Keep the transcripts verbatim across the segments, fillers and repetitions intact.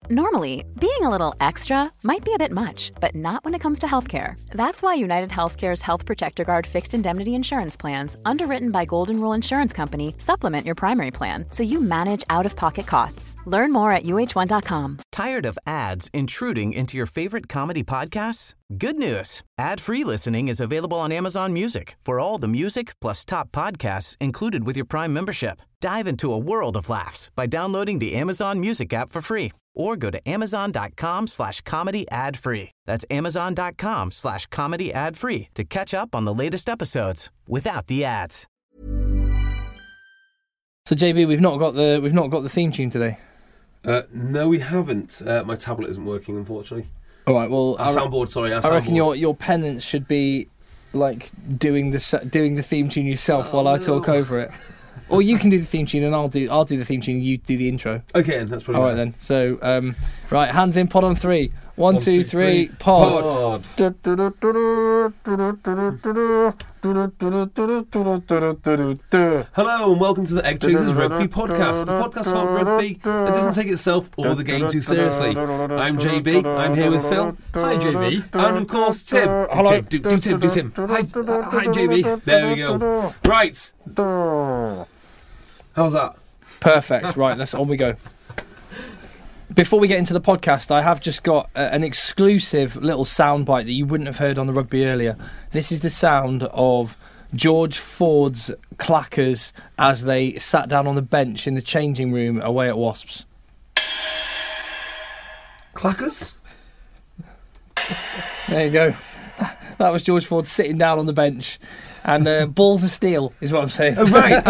Normally, being a little extra might be a bit much, but not when it comes to healthcare. That's why United Healthcare's Health Protector Guard fixed indemnity insurance plans, underwritten by Golden Rule Insurance Company, supplement your primary plan so you manage out-of-pocket costs. Learn more at U H one dot com. Tired of ads intruding into your favorite comedy podcasts? Good news. Ad-free listening is available on Amazon Music for all the music plus top podcasts included with your Prime membership. Dive into a world of laughs by downloading the Amazon Music app for free or go to amazon.com slash comedy ad free. That's amazon.com slash comedy ad free to catch up on the latest episodes without the ads. So J B, we've not got the we've not got the theme tune today. Uh, no, we haven't. Uh, my tablet isn't working, unfortunately. All right, well, our soundboard. Sorry, our I reckon soundboard. your your penance should be like doing the doing the theme tune yourself oh, while I no. talk over it. Or you can do the theme tune and I'll do I'll do the theme tune and you do the intro. Okay, that's pretty All right bad. then. So, um, right, hands in, pod on three. One, One two, two, three, three. pod. Pod. Hello and welcome to the Egg Chasers Rugby Podcast, the podcast about rugby that doesn't take itself or the game too seriously. I'm J B, I'm here with Phil. Hi, J B. And of course Tim. Do Hello. Tim, do, do Tim, do Tim. Hi, uh, hi, J B. There we go. Right. How's that? Perfect. Right, let's on we go. Before we get into the podcast, I have just got uh, an exclusive little soundbite that you wouldn't have heard on the rugby earlier. This is the sound of George Ford's clackers as they sat down on the bench in the changing room away at Wasps. Clackers? There you go. That was George Ford sitting down on the bench. And uh, balls of steel is what I'm saying. Oh, right.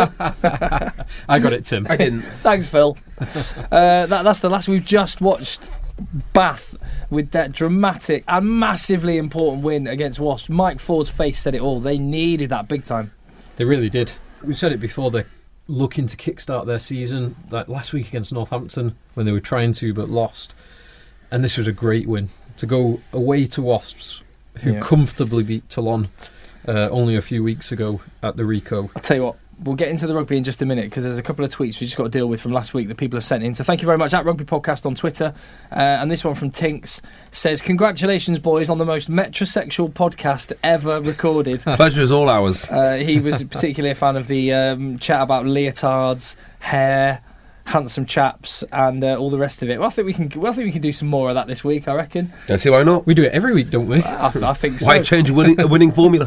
I got it, Tim. I didn't. Thanks, Phil. Uh, that, that's the last. We've just watched Bath with that dramatic and massively important win against Wasps. Mike Ford's face said it all. They needed that big time. They really did. We've said it before, they're looking to kickstart their season. Like last week against Northampton, when they were trying to but lost. And this was a great win. To go away to Wasps, who Yeah. comfortably beat Toulon uh, only a few weeks ago at the Rico. I'll tell you what, we'll get into the rugby in just a minute because there's a couple of tweets we just got to deal with from last week that people have sent in. So thank you very much. At Rugby Podcast on Twitter. Uh, and this one from Tinks says, congratulations, boys, on the most metrosexual podcast ever recorded. Pleasure is all ours. Uh, he was particularly a fan of the um, chat about leotards, hair, handsome chaps, and uh, all the rest of it. Well, I think we can. Well, I think we can do some more of that this week. I reckon. I see why not. We do it every week, don't we? I, I think so. Why change a winning, a winning formula?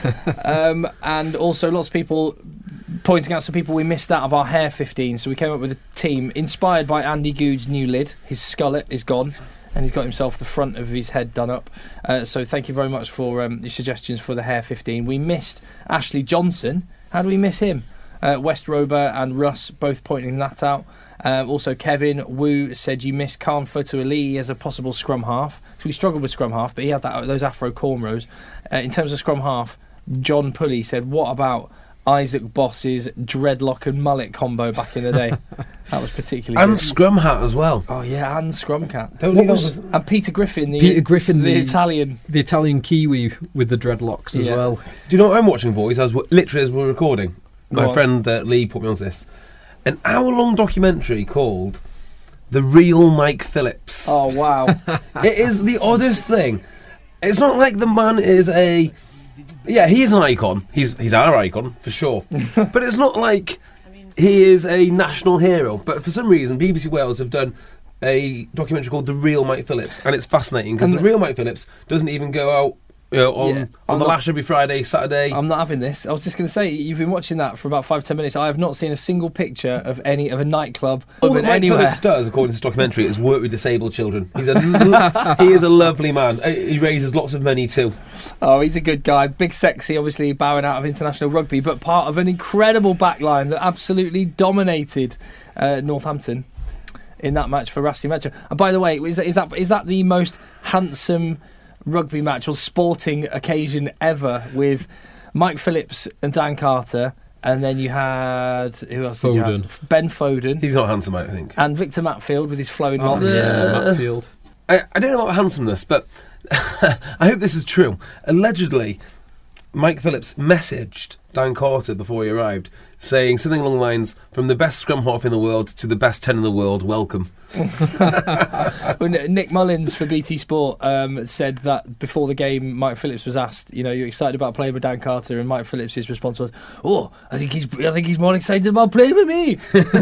Um, and also, lots of people pointing out some people we missed out of our hair fifteen. So we came up with a team inspired by Andy Good's new lid. His skullet is gone, and he's got himself the front of his head done up. Uh, so thank you very much for um, your suggestions for the hair fifteen. We missed Ashley Johnson. How do we miss him? Uh, West Rober and Russ both pointing that out. Um, also, Kevin Wu said you missed Khan Fotu Ali as a possible scrum half. So we struggled with scrum half, but he had that, those afro cornrows. Uh, in terms of scrum half, John Pulley said, what about Isaac Boss's dreadlock and mullet combo back in the day? That was particularly And good. Scrum Hat as well. Oh yeah, and Scrum Cat. Don't What think was- that was- and Peter Griffin, the Peter Griffin, the, the- Italian. The Italian Kiwi with the dreadlocks as Yeah. well. Do you know what I'm watching, boys? As we're, literally as we're recording, Go my on. friend uh, Lee put me on this. An hour-long documentary called "The Real Mike Phillips." Oh wow. It is the oddest thing. It's not like the man is a... Yeah, he is an icon. He's he's our icon, for sure. But it's not like he is a national hero. But for some reason, B B C Wales have done a documentary called The Real Mike Phillips. And it's fascinating, because And the the- real Mike Phillips doesn't even go out you know, on, Yeah, on I'm the not- lash every Friday, Saturday. I'm not having this. I was just going to say, you've been watching that for about five, ten minutes. I have not seen a single picture of any of a nightclub All of that an Mike anywhere. Phillips does, according to this documentary, is work with disabled children. He's a lo- he is a lovely man. Uh, He raises lots of money too. Oh, he's a good guy. Big sexy, obviously bowing out of international rugby, but part of an incredible backline that absolutely dominated uh, Northampton in that match for Rasti Metro. And by the way, is that, is that is that the most handsome rugby match or sporting occasion ever, with Mike Phillips and Dan Carter, and then you had who else? Did you Foden. have? Ben Foden. He's not handsome, I think. And Victor Matfield with his flowing Oh, locks. yeah, Matfield. I, I don't know about handsomeness, but I hope this is true. Allegedly, Mike Phillips messaged Dan Carter before he arrived, saying something along the lines, from the best scrum half in the world to the best ten in the world, welcome. When Nick Mullins for B T Sport um, said that before the game, Mike Phillips was asked, you know, you're excited about playing with Dan Carter, and Mike Phillips' response was, oh, I think he's I think he's more excited about playing with me.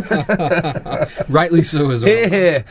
Rightly so as well. Yeah.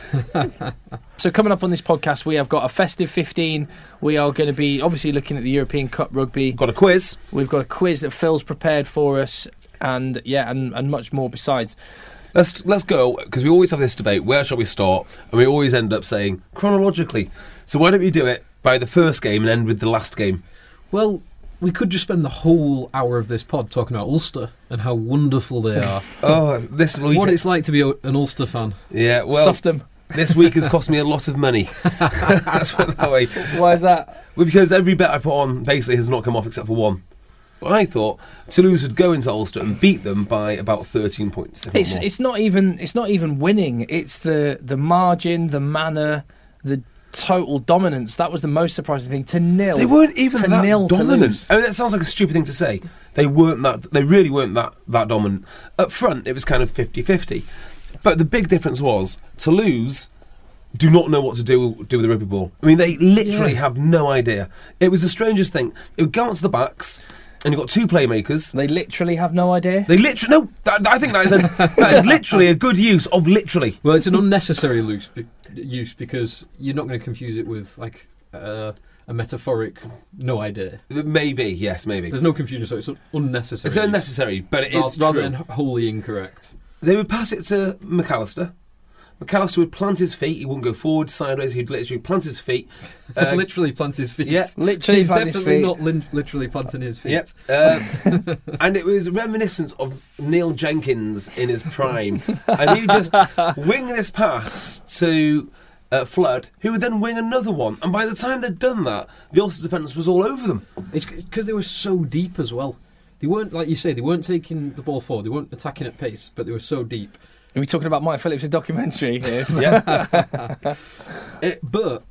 So coming up on this podcast, we have got a festive fifteen. We are going to be obviously looking at the European Cup rugby. Got a quiz. We've got a quiz that Phil's prepared for us, and yeah, and, and much more besides. Let's let's go, because we always have this debate, where shall we start? And we always end up saying chronologically. So why don't we do it by the first game and end with the last game? Well, we could just spend the whole hour of this pod talking about Ulster and how wonderful they are. Oh, this week. What it's like to be a, an Ulster fan. Yeah, well, Soft them. This week has cost me a lot of money. That's what that way. Why is that? Well, because every bet I put on basically has not come off except for one. I thought Toulouse would go into Ulster and beat them by about thirteen points. If It's not more. it's not even it's not even winning. It's the the margin, the manner, the total dominance. That was the most surprising thing. To nil. They weren't even to that nil dominant. Toulouse. I mean, that sounds like a stupid thing to say. They weren't that. They really weren't that that dominant. Up front, it was kind of fifty-fifty. But the big difference was Toulouse do not know what to do do with the rugby ball. I mean, they literally Yeah. have no idea. It was the strangest thing. It would go out to the backs, and you've got two playmakers. They literally have no idea. They literally no. That, I think that is a, that is literally a good use of literally. Well, it's an unnecessary loose be- use because you're not going to confuse it with like uh, a metaphoric no idea. Maybe yes, maybe. There's no confusion, so it's un- unnecessary. It's unnecessary, but it Ra- is rather true. than wholly incorrect. They would pass it to McAllister. McAllister would plant his feet. He wouldn't go forward, sideways. He'd literally plant his feet. Uh, literally plant his feet. yeah. Literally He's plant his definitely feet. not lin- literally planting his feet. Yep. Uh, and it was reminiscent of Neil Jenkins in his prime. And he just wing this pass to uh, Flood, who would then wing another one. And by the time they'd done that, the Ulster defence was all over them. It's because they were so deep as well. They weren't, like you say, they weren't taking the ball forward. They weren't attacking at pace, but they were so deep. Are we talking about Mike Phillips' documentary here? Yeah. It, but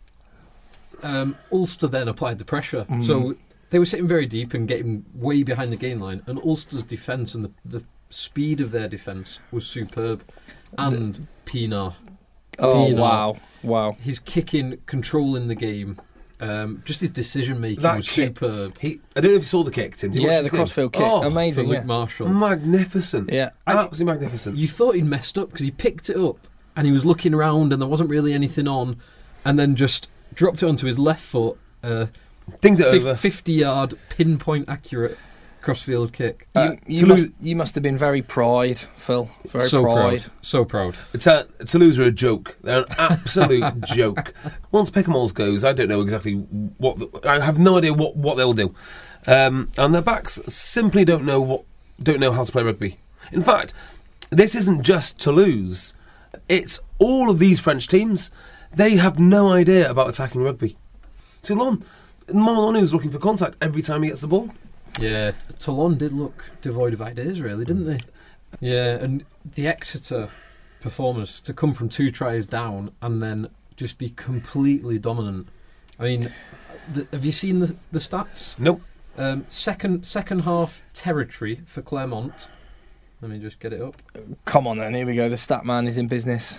um, Ulster then applied the pressure. Mm. So they were sitting very deep and getting way behind the gain line. And Ulster's defence and the, the speed of their defence was superb. And Pienaar. Oh, Pienaar, wow. Wow. His kicking, controlling the game, um, just his decision making That was kick- superb. He, I don't know if you saw the kick, Tim. Did you Yeah, watch the this game? crossfield kick. Oh, For Amazing, Luke yeah. Marshall. magnificent. Yeah. Absolutely magnificent. You thought he'd messed up because he picked it up and he was looking around and there wasn't really anything on, and then just dropped it onto his left foot. Uh, Dinged it fif- over. fifty yard pinpoint accurate crossfield kick. Uh, You, you, Toulouse- must, you must have been very pride, Phil. Very so pride. proud. So proud. Tou- Toulouse are a joke. They're an absolute joke. Once Pickamalls goes, I don't know exactly what. The, I have no idea what, what they'll do. Um, and their backs simply don't know what don't know how to play rugby. In fact, this isn't just Toulouse. It's all of these French teams. They have no idea about attacking rugby. Toulon, Morlon was looking for contact every time he gets the ball. Yeah, Toulon did look devoid of ideas, really, didn't they? Yeah, and the Exeter performance to come from two tries down and then just be completely dominant. I mean, the, have you seen the, the stats? Nope. Um, second second half territory for Clermont. Let me just get it up. Come on then, here we go. The Statman is in business.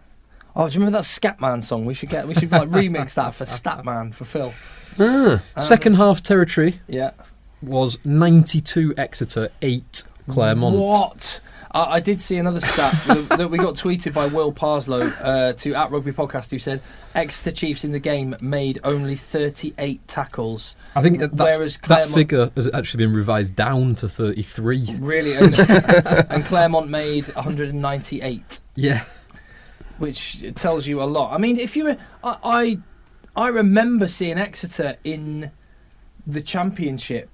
Oh, do you remember that Scatman song? We should get. We should like remix that for Statman for Phil. Ah. Uh, Second half territory Yeah. was ninety-two Exeter, eight Clermont. What? Uh, I did see another stat that, that we got tweeted by Will Parslow uh, to at Rugby Podcast, who said Exeter Chiefs in the game made only thirty-eight tackles. I think that that's, Whereas that Clermont- figure has actually been revised down to thirty-three. Really, and, and Clermont made one hundred ninety-eight, Yeah. which tells you a lot. I mean, if you, were, I, I, I remember seeing Exeter in the Championship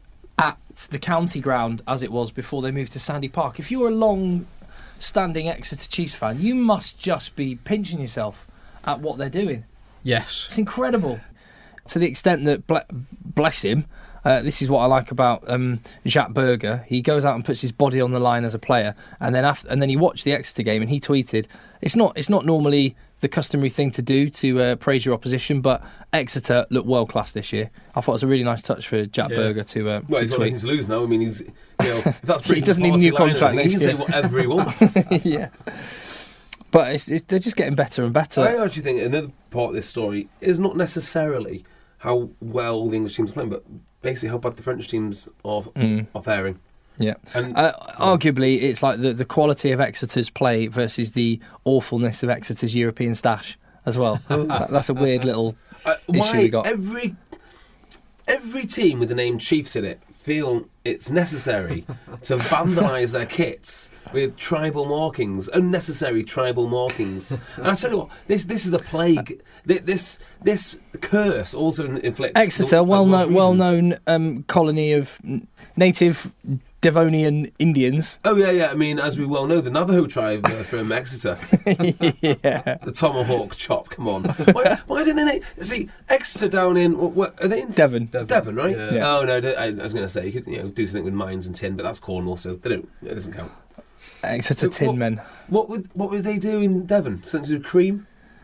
at the county ground as it was before they moved to Sandy Park. If you're a long-standing Exeter Chiefs fan, you must just be pinching yourself at what they're doing. Yes. It's incredible. To the extent that, ble- bless him, uh, this is what I like about um, Jacques Berger. He goes out and puts his body on the line as a player, and then after, and then he watched the Exeter game and he tweeted, "It's not, it's not normally the customary thing to do to uh, praise your opposition, but Exeter looked world class this year. I thought it was a really nice touch for Jack Yeah. Berger to. Uh, Well, to he's got tweet. nothing to lose now. I mean, he's, you know, if that's He doesn't need a new contract He next can say year. whatever he wants. Yeah, but it's, it's, they're just getting better and better. I actually think another part of this story is not necessarily how well the English teams are playing, but basically how bad the French teams are, Mm. are faring. Yeah, And uh, arguably it's like the, the quality of Exeter's play versus the awfulness of Exeter's European stash as well. That- that's a weird little uh, issue why we got. every every team with the name Chiefs in it feel it's necessary to vandalise their kits with tribal markings, unnecessary tribal markings. And I tell you what, this this is the plague. Th- This this curse also inflicts Exeter, the- well the known, regions. well known um, colony of n- native Devonian Indians. Oh yeah, yeah. I mean, as we well know, the Navajo tribe uh, from Exeter, Yeah, the tomahawk chop. Come on, why, why don't they na- see Exeter down in what, what are they in Devon. Devon. Devon, right? Yeah. Yeah. Oh no, I, I was going to say you could you know do something with mines and tin, but that's Cornwall, so they don't. It doesn't count. Exeter So Tin what- Men. What would what would they do in Devon? Something to do with cream?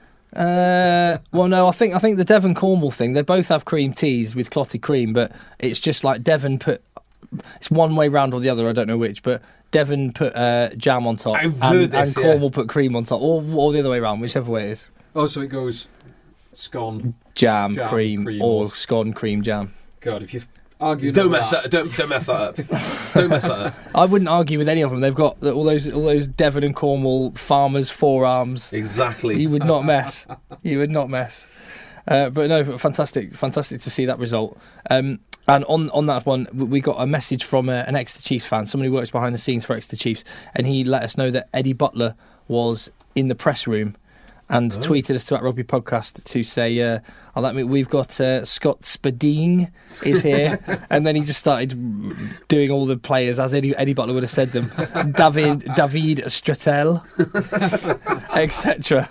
Uh, well, no, I think I think the Devon Cornwall thing. They both have cream teas with clotted cream, but it's just like Devon put. It's one way round or the other. I don't know which, but Devon put uh, jam on top, I've and, heard this, and yeah. Cornwall put cream on top, or, or the other way round, whichever way it is. Oh, so it goes scone. Jam, Jam, cream, cream, or or- scone, cream, jam. God, if you've argued Don't over mess that, that. Don't don't mess that up. Don't mess that up. I wouldn't argue with any of them. They've got the- all those all those Devon and Cornwall farmers' forearms. Exactly. You would not mess. You would not mess. Uh, but no, fantastic, fantastic to see that result. Um, and on, on that one, w- we got a message from uh, an Exeter Chiefs fan, somebody who works behind the scenes for Exeter Chiefs, and he let us know that Eddie Butler was in the press room and Oh. tweeted us to at Rugby Podcast to say, uh, oh, that mean we've got uh, Scott Spadine is here, and then he just started doing all the players as Eddie, Eddie Butler would have said them, David David Stratel, et cetera.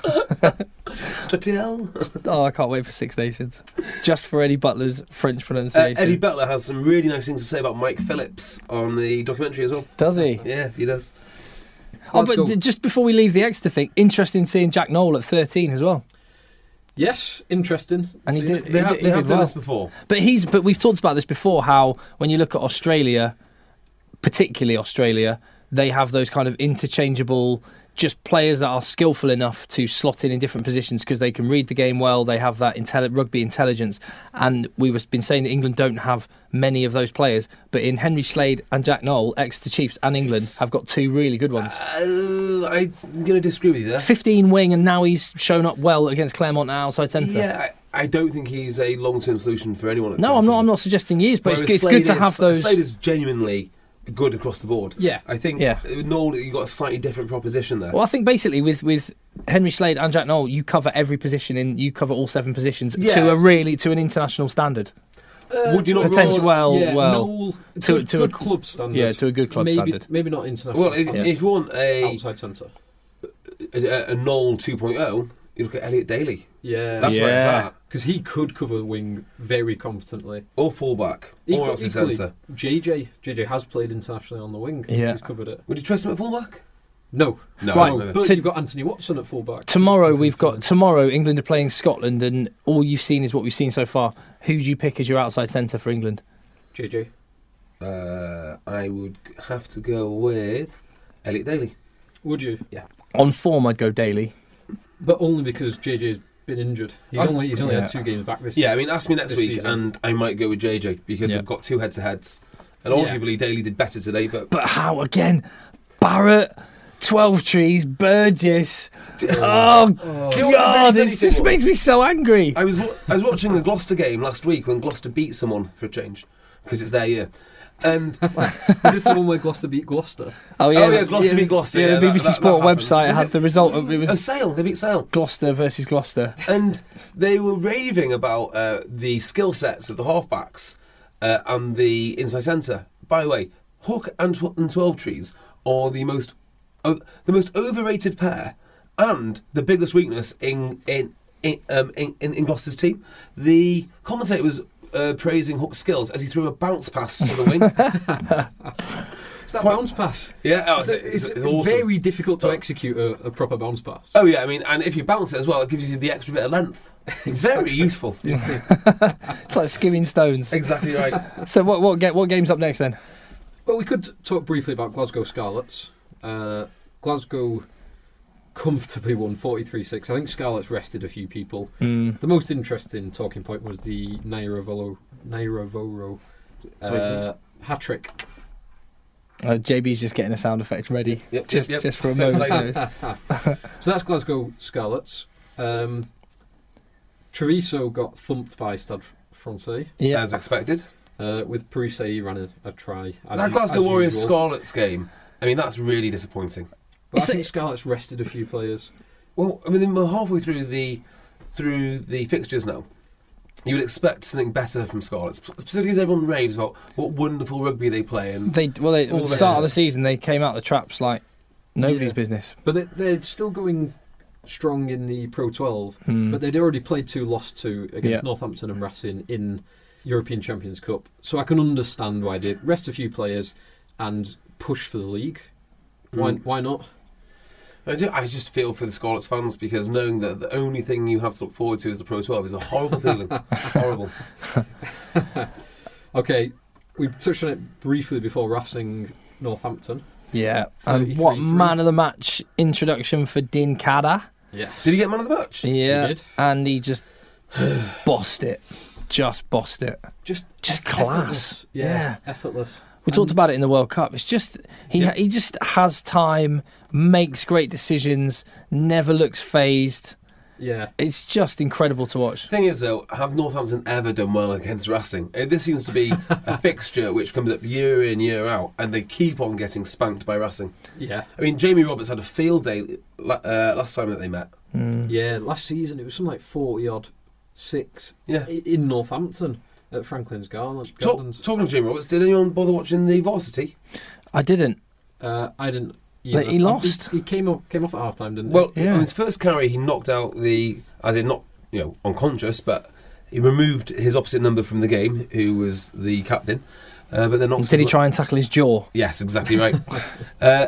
Stratel. Oh, I can't wait for Six Nations. Just for Eddie Butler's French Uh, pronunciation. Eddie Butler has some really nice things to say about Mike Phillips on the documentary as well. Does he? Yeah, he does. Oh, Let's but go. d- just before we leave the Exeter thing, interesting seeing Jack Noel at thirteen as well. Yes, interesting. And he See, did- They, have, he they have did done well. this before. But he's but we've talked about this before, how when you look at Australia, particularly Australia, they have those kind of interchangeable just players that are skillful enough to slot in in different positions because they can read the game well, they have that intelli- rugby intelligence, and we've been saying that England don't have many of those players, but in Henry Slade and Jack Noel, Exeter Chiefs and England have got two really good ones. Uh, I'm going to disagree with you there. fifteen wing, and now he's shown up well against Claremont at outside centre. Yeah, I, I don't think he's a long-term solution for anyone. At No, I'm thirteen. not. I'm not suggesting he is, but it's, Whereas it's good Slade to is- have those. Slade is genuinely good across the board. Yeah. I think. Yeah. Noel, you got a slightly different proposition there. Well, I think basically with, with Henry Slade and Jack Noel, you cover every position in. You cover all seven positions Yeah. to a really to an international standard. Uh, Would you not Potential- go- well, yeah, well, no, to- good, to a good cl- club standard. yeah, to a good club maybe, standard. Maybe not international. Well, if, standard. if you want a outside centre. a, a Noel two point oh, you look at Elliot Daly. Yeah, That's where it's Yeah. at. because he could cover the wing very competently. Or fullback. Equal- or outside equally, centre. J J J J has played internationally on the wing. Yeah. He's covered it. Would you trust him at fullback? No, No. Right, no, no. but To- you've got Anthony Watson at fullback. Tomorrow we've got tomorrow England are playing Scotland, and all you've seen is what we've seen so far. Who do you pick as your outside centre for England? J J. Uh, I would have to go with Elliot Daly. Would you? On form, I'd go Daly. But only because J J's been injured. He's That's- only he's only yeah. had two games back this Yeah, I mean, ask me next This week, season. and I might go with J J because Yeah. we've got two head-to-heads, and Yeah. arguably Daly did better today. But But how again? Barrett, Twelve Trees, Burgess. Oh, You know what the God! very It funny just thing makes was? me so angry. I was wa- I was watching a Gloucester game last week when Gloucester beat someone for a change because it's their year, and Is this the one where Gloucester beat Gloucester? Oh oh yeah, that's- Gloucester beat Gloucester. Yeah, Yeah, the that- B B C that- Sport that happened. website Was had it- the result of it a was Sale. They beat Sale. Gloucester versus Gloucester. And they were raving about uh, the skill sets of the halfbacks uh, and the inside centre. By the way, Hook and, tw- and Twelve Trees are the most uh, the most overrated pair and the biggest weakness in in in, um, in, in, in Gloucester's team. The commentator was uh, praising Hook's skills as he threw a bounce pass to the wing. that quite- bounce pass. Yeah, oh, It's, it's, it's, it's, it's awesome. very difficult to Oh. execute a, a proper bounce pass. Oh yeah, I mean, and if you bounce it as well, it gives you the extra bit of length. It's very useful. It's like skimming stones. Exactly right. So what what, ga- what game's up next then? Well, we could talk briefly about Glasgow Scarlets. Uh, Glasgow comfortably won forty-three six. I think Scarlets rested a few people. Mm. The most interesting talking point was the Nairavolo, Nairavoro uh, hat trick. Uh, J B's just getting a sound effect ready, Yep, just yep, yep. just for a Sounds moment. like- So that's Glasgow Scarlets. Um, Treviso got thumped by Stade Francais. Yeah, As expected. Uh, with Parise, he ran a, a try. As, That Glasgow as Warriors usual. Scarlets game, I mean, that's really disappointing. But I It's a- think Scarlets rested a few players. Well, I mean, we're halfway through the through the fixtures now. You would expect something better from Scarlets, specifically as everyone raves about what wonderful rugby they play. And they well they, All at the the start rest of of the it. season they came out the traps like nobody's Yeah. business. But they, they're still going strong in the Pro twelve. Hmm. But they'd already played two, lost two against Yeah. Northampton and Racing in European Champions Cup. So I can understand why they rest a few players and push for the league. Why, Mm. why not? I, do, I just feel for the Scarlets fans because knowing that the only thing you have to look forward to is the Pro twelve is a horrible feeling. Horrible. Okay, we touched on it briefly before Racing Northampton. Yeah, and thirty-three what three. man of the match introduction for Din Kada? Yes. Did he get man of the match? Yeah, did. and he just bossed it, just bossed it. Just, Just eff- class. effortless. Yeah, Yeah. effortless. We And- talked about it in the World Cup. It's just he Yeah. he just has time, makes great decisions, never looks phased. Yeah. It's just incredible to watch. Thing is, though, have Northampton ever done well against Racing? Uh, This seems to be a fixture which comes up year in, year out, and they keep on getting spanked by Racing. Yeah. I mean, Jamie Roberts had a field day la- uh, last time that they met. Yeah, last season it was something like forty odd six Yeah. i- in Northampton at Franklin's Garden- Talk, Gardens. talking of Jamie Roberts, did anyone bother watching the varsity? I didn't. Uh, I didn't. Like, either. he lost? He, he came up came off at half time, didn't Well, Yeah. on his first carry, he knocked out the, as in not, you know, unconscious, but he removed his opposite number from the game, who was the captain. Uh, but then knocked Did he him- try and tackle his jaw? Yes, exactly right. uh,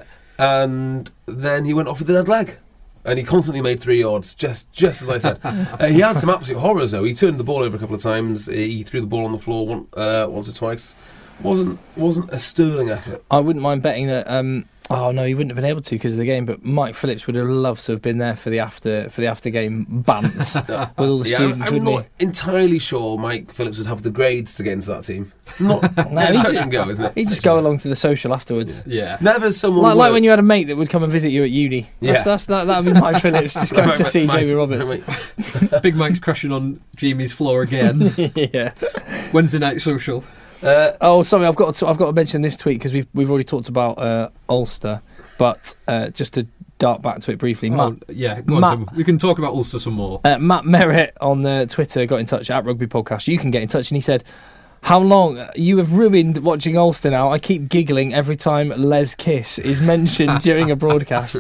and then he went off with the dead leg. And he constantly made three yards, just just as I said. uh, he had some absolute horrors, though. He turned the ball over a couple of times. He threw the ball on the floor one, uh, once or twice. wasn't wasn't a sterling effort. I wouldn't mind betting that. Um, oh no, he wouldn't have been able to because of the game. But Mike Phillips would have loved to have been there for the after for the after game bants with all the Yeah, students, I'm wouldn't not entirely sure Mike Phillips would have the grades to get into that team. Not No, it's he touch ju- and go, isn't it? he? He'd just go along to the social afterwards. Yeah. Never someone Like, like worked- when you had a mate that would come and visit you at uni. That's, Yeah. that's, that that would be Mike Phillips just going Right, to right, see Mike- Jamie Roberts. right, Big Mike's crashing on Jamie's floor again. Yeah. Wednesday night social. Uh, Oh, sorry, I've got to, I've got to mention this tweet because we've we've already talked about uh, Ulster, but uh, just to dart back to it briefly, Oh, Matt, yeah, go on, Matt- Tim. We can talk about Ulster some more. uh, Matt Merritt on uh, Twitter got in touch at Rugby Podcast. You can get in touch, and he said, "How long you have ruined watching Ulster now? I keep giggling every time Les Kiss is mentioned during a broadcast."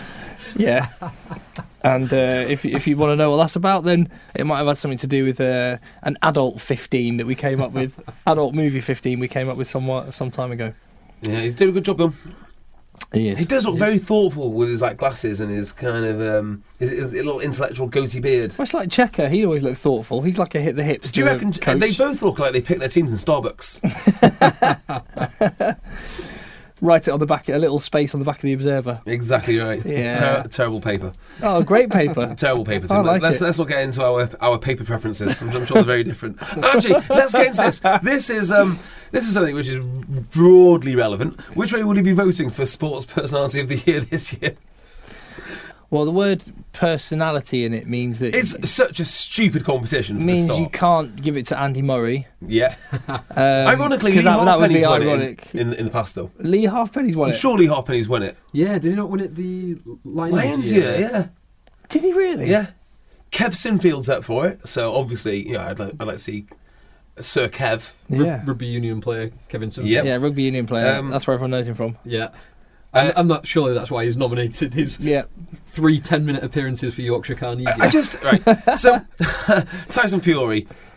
Yeah. And uh, if if you want to know what that's about, then it might have had something to do with uh, an adult fifteen that we came up with, adult movie fifteen we came up with some some time ago. yeah, he's doing a good job though. He is. He does look He very is. thoughtful with his like glasses and his kind of um, his, his little intellectual goatee beard. Well, it's like Checker. He always looked thoughtful. He's like a hit the hips. Do you reckon coach. they both look like they pick their teams in Starbucks? Write it on the back, a little space on the back of the Observer. Exactly right. Yeah. Ter- terrible paper. Oh, great paper. Terrible paper. I Tim. like let's it. let's not get into our our paper preferences. I'm, I'm sure they're very different. Actually, let's get into this. This is um this is something which is broadly relevant. Which way would he be voting for Sports Personality of the Year this year? Well, the word personality in it means that It's such a stupid competition. For means the you start. can't give it to Andy Murray. Yeah. Um, Ironically, 'cause Lee that, that would be Halfpenny's won it ironic. in, in, in the past, though. Lee Halfpenny's won I'm it. sure Lee Halfpenny's won it. Yeah, did he not win it the Lions, Lions year? year, yeah. Did he really? Yeah. Kev Sinfield's up for it, so obviously, you know, I'd like, I'd like to see Sir Kev. Rug- Yeah. Rugby union player Kevin Simpson. Yep. Yeah, rugby union player. Um, That's where everyone knows him from. Yeah. Uh, I'm, I'm not surely that's why he's nominated. His Yeah. three ten-minute appearances for Yorkshire Carnegie. I just right. So Tyson Fury,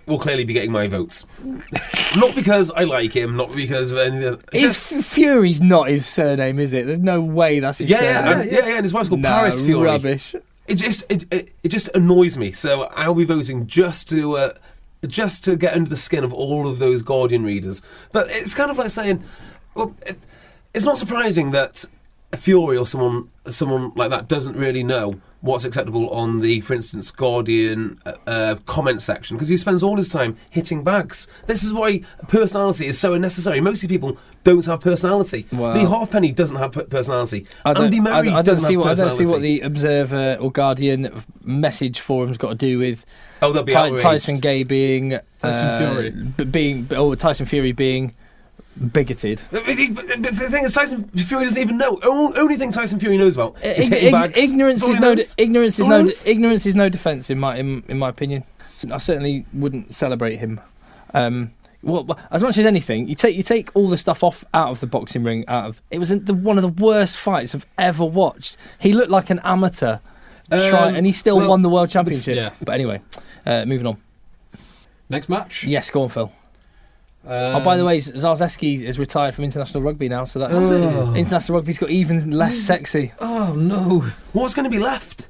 will clearly be getting my votes. Not because I like him, not because of anything. His F- Fury's not his surname, is it? There's no way that's his Yeah, surname. and, yeah, yeah, and his wife's called No, Paris Fury. rubbish. It just it, it it just annoys me. So I'll be voting just to uh, just to get under the skin of all of those Guardian readers. But it's kind of like saying, well, it, it's not surprising that Fury or someone someone like that doesn't really know what's acceptable on the, for instance, Guardian uh, uh, comment section, because he spends all his time hitting bags. This is why personality is so unnecessary. Most of the people don't have personality. Wow. Lee Halfpenny doesn't have p- personality. I don't, Andy I, Murray I don't doesn't see have what I don't personality. see what the Observer or Guardian message forum's got to do with oh, they'll be Ty- outraged. Tyson Gay being Tyson uh, Fury. b- being oh Tyson Fury being bigoted. But but the thing is, Tyson Fury doesn't even know. O- Only thing Tyson Fury knows about is Ig- hitting ig- bags. ignorance That's all is he no knows. ignorance is All no he knows. ignorance is no defence in my in, in my opinion. I certainly wouldn't celebrate him. Um, well, as much as anything, you take you take all the stuff off out of the boxing ring. Out of it was the, one of the worst fights I've ever watched. He looked like an amateur, try, Um, and he still well, won the world championship. yeah. But anyway, uh, moving on. Next match. Yes, go on, Phil. Um, oh, by the way, Zarzeski is retired from international rugby now, so that's Oh. international rugby's got even less sexy. Oh no. What's going to be left?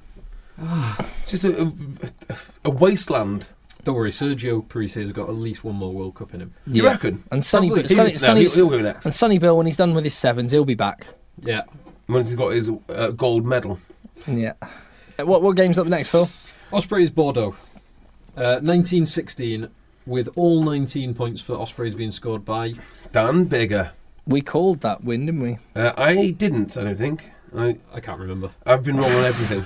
Just a, a, a wasteland. Don't worry, Sergio Parise has got at least one more World Cup in him. You Yeah. reckon? And Sonny, Probably. Bill, Sonny, no, Sonny, he'll, he'll go next. and Sonny Bill, when he's done with his sevens, he'll be back. Yeah. Once he's got his uh, gold medal. Yeah. Uh, What what game's up next, Phil? Ospreys Bordeaux. Uh, nineteen sixteen, with all nineteen points for Ospreys being scored by. Dan Bigger. We called that win, didn't we? Uh, I didn't, I don't think. I, I can't remember. I've been wrong on everything.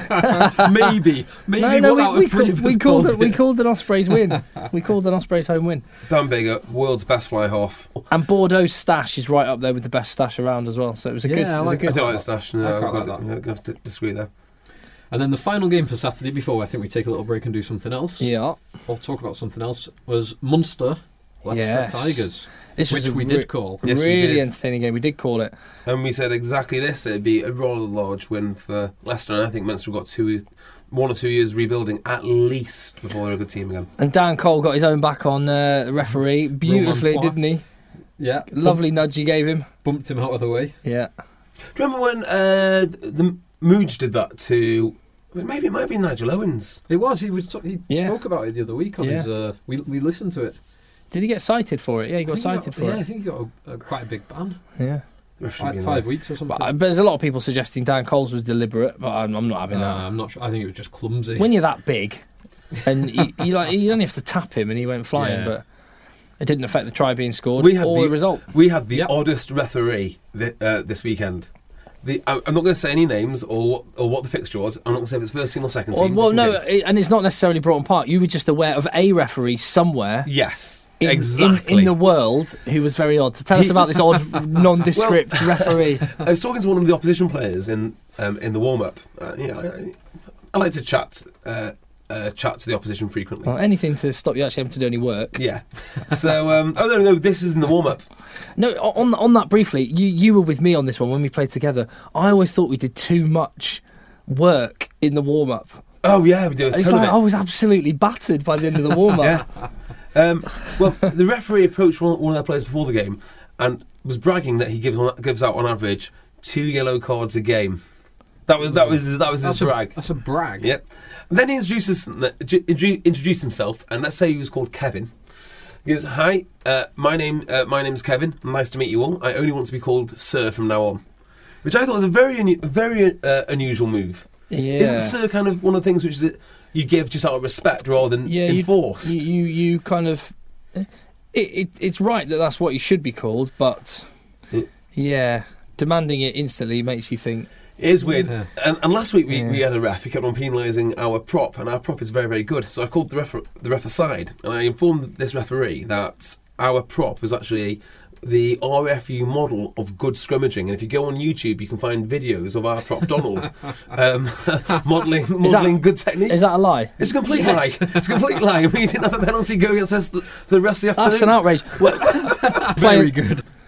maybe. Maybe no, no, one we, out we, of three call- of we us called it. called We it. called an Ospreys win. We called an Ospreys home win. Dan Bigger, world's best fly half. And Bordeaux's stash is right up there with the best stash around as well. So it was a Yeah, good. I It was like a I good don't like the stash. No, I I'm quite going like to have to disagree there. And then the final game for Saturday, before I think we take a little break and do something else, Yeah. or talk about something else, was Munster Leicester Yes. Tigers, This which was a we re- did call. Yes, we really did. entertaining game. We did call it. And we said exactly this. It'd be a rather large win for Leicester, and I think Munster have got two, one or two years rebuilding at least before they're a good team again. And Dan Cole got his own back on uh, the referee beautifully, Romain didn't he? Yeah. Lovely nudge he gave him. Bumped him out of the way. Yeah. Do you remember when uh, the Mooge did that to? Maybe it might be Nigel Owens. It was. He was. T- he Yeah. spoke about it the other week on Yeah. his. Uh, we we listened to it. Did he get cited for it? Yeah, he got I think he cited got- for yeah, I it. think he got a, a, quite a big ban. Yeah. Ref shouldn't be Five, in five there. weeks or something. But, uh, but there's a lot of people suggesting Dan Cole's was deliberate, but I'm, I'm not having Uh, that. I'm not sure. I think it was just clumsy. When you're that big, and you, you like you only have to tap him, and he went flying, Yeah. but it didn't affect the try being scored We had or the- the result. We had the Yep. oddest referee thi- uh, this weekend. The, I- I'm not going to say any names or what, or what the fixture was. I'm not going to say if it's first team or second Or, team. well, just in no, case. it, and it's not necessarily Broughton Park. You were just aware of a referee somewhere yes, in, exactly. in, in the world who was very odd. So tell us He- about this odd, nondescript referee. I was talking to one of the opposition players in um, in the warm up. Uh, you know, I, I like to chat uh, uh, chat to the opposition frequently. Well, anything to stop you actually having to do any work. Yeah. So, um, oh no, no, this is in the warm up. No, on on that briefly, you you were with me on this one when we played together. I always thought we did too much work in the warm up. Oh yeah, we do a It's ton like of I it. was absolutely battered by the end of the warm up. Yeah. Um, well, the referee approached one, one of their players before the game and was bragging that he gives on, gives out on average two yellow cards a game. That was that was that was his that's a brag. That's a brag. Yep. And then he introduces introduced himself, and let's say he was called Kevin. He goes, "Hi, uh, my name uh, my name's Kevin. Nice to meet you all. I only want to be called Sir from now on," which I thought was a very unu- very uh, unusual move. Yeah. Isn't Sir kind of one of the things which is that you give just out of respect rather than yeah, you- enforced? You, you you kind of it, it it's right that that's what you should be called, but It- yeah, demanding it instantly makes you think. It is weird. Yeah. And, and last week we, Yeah. we had a ref who kept on penalising our prop, and our prop is very, very good. So I called the ref, the ref aside, and I informed this referee that our prop was actually the R F U model of good scrummaging. And if you go on YouTube, you can find videos of our prop, Donald, um, modelling modelling good technique. Is that a lie? It's a complete Yes. lie. It's a complete lie. We didn't have a penalty going against us the, for the rest of the That's afternoon. an outrage. Well, Very playing, good.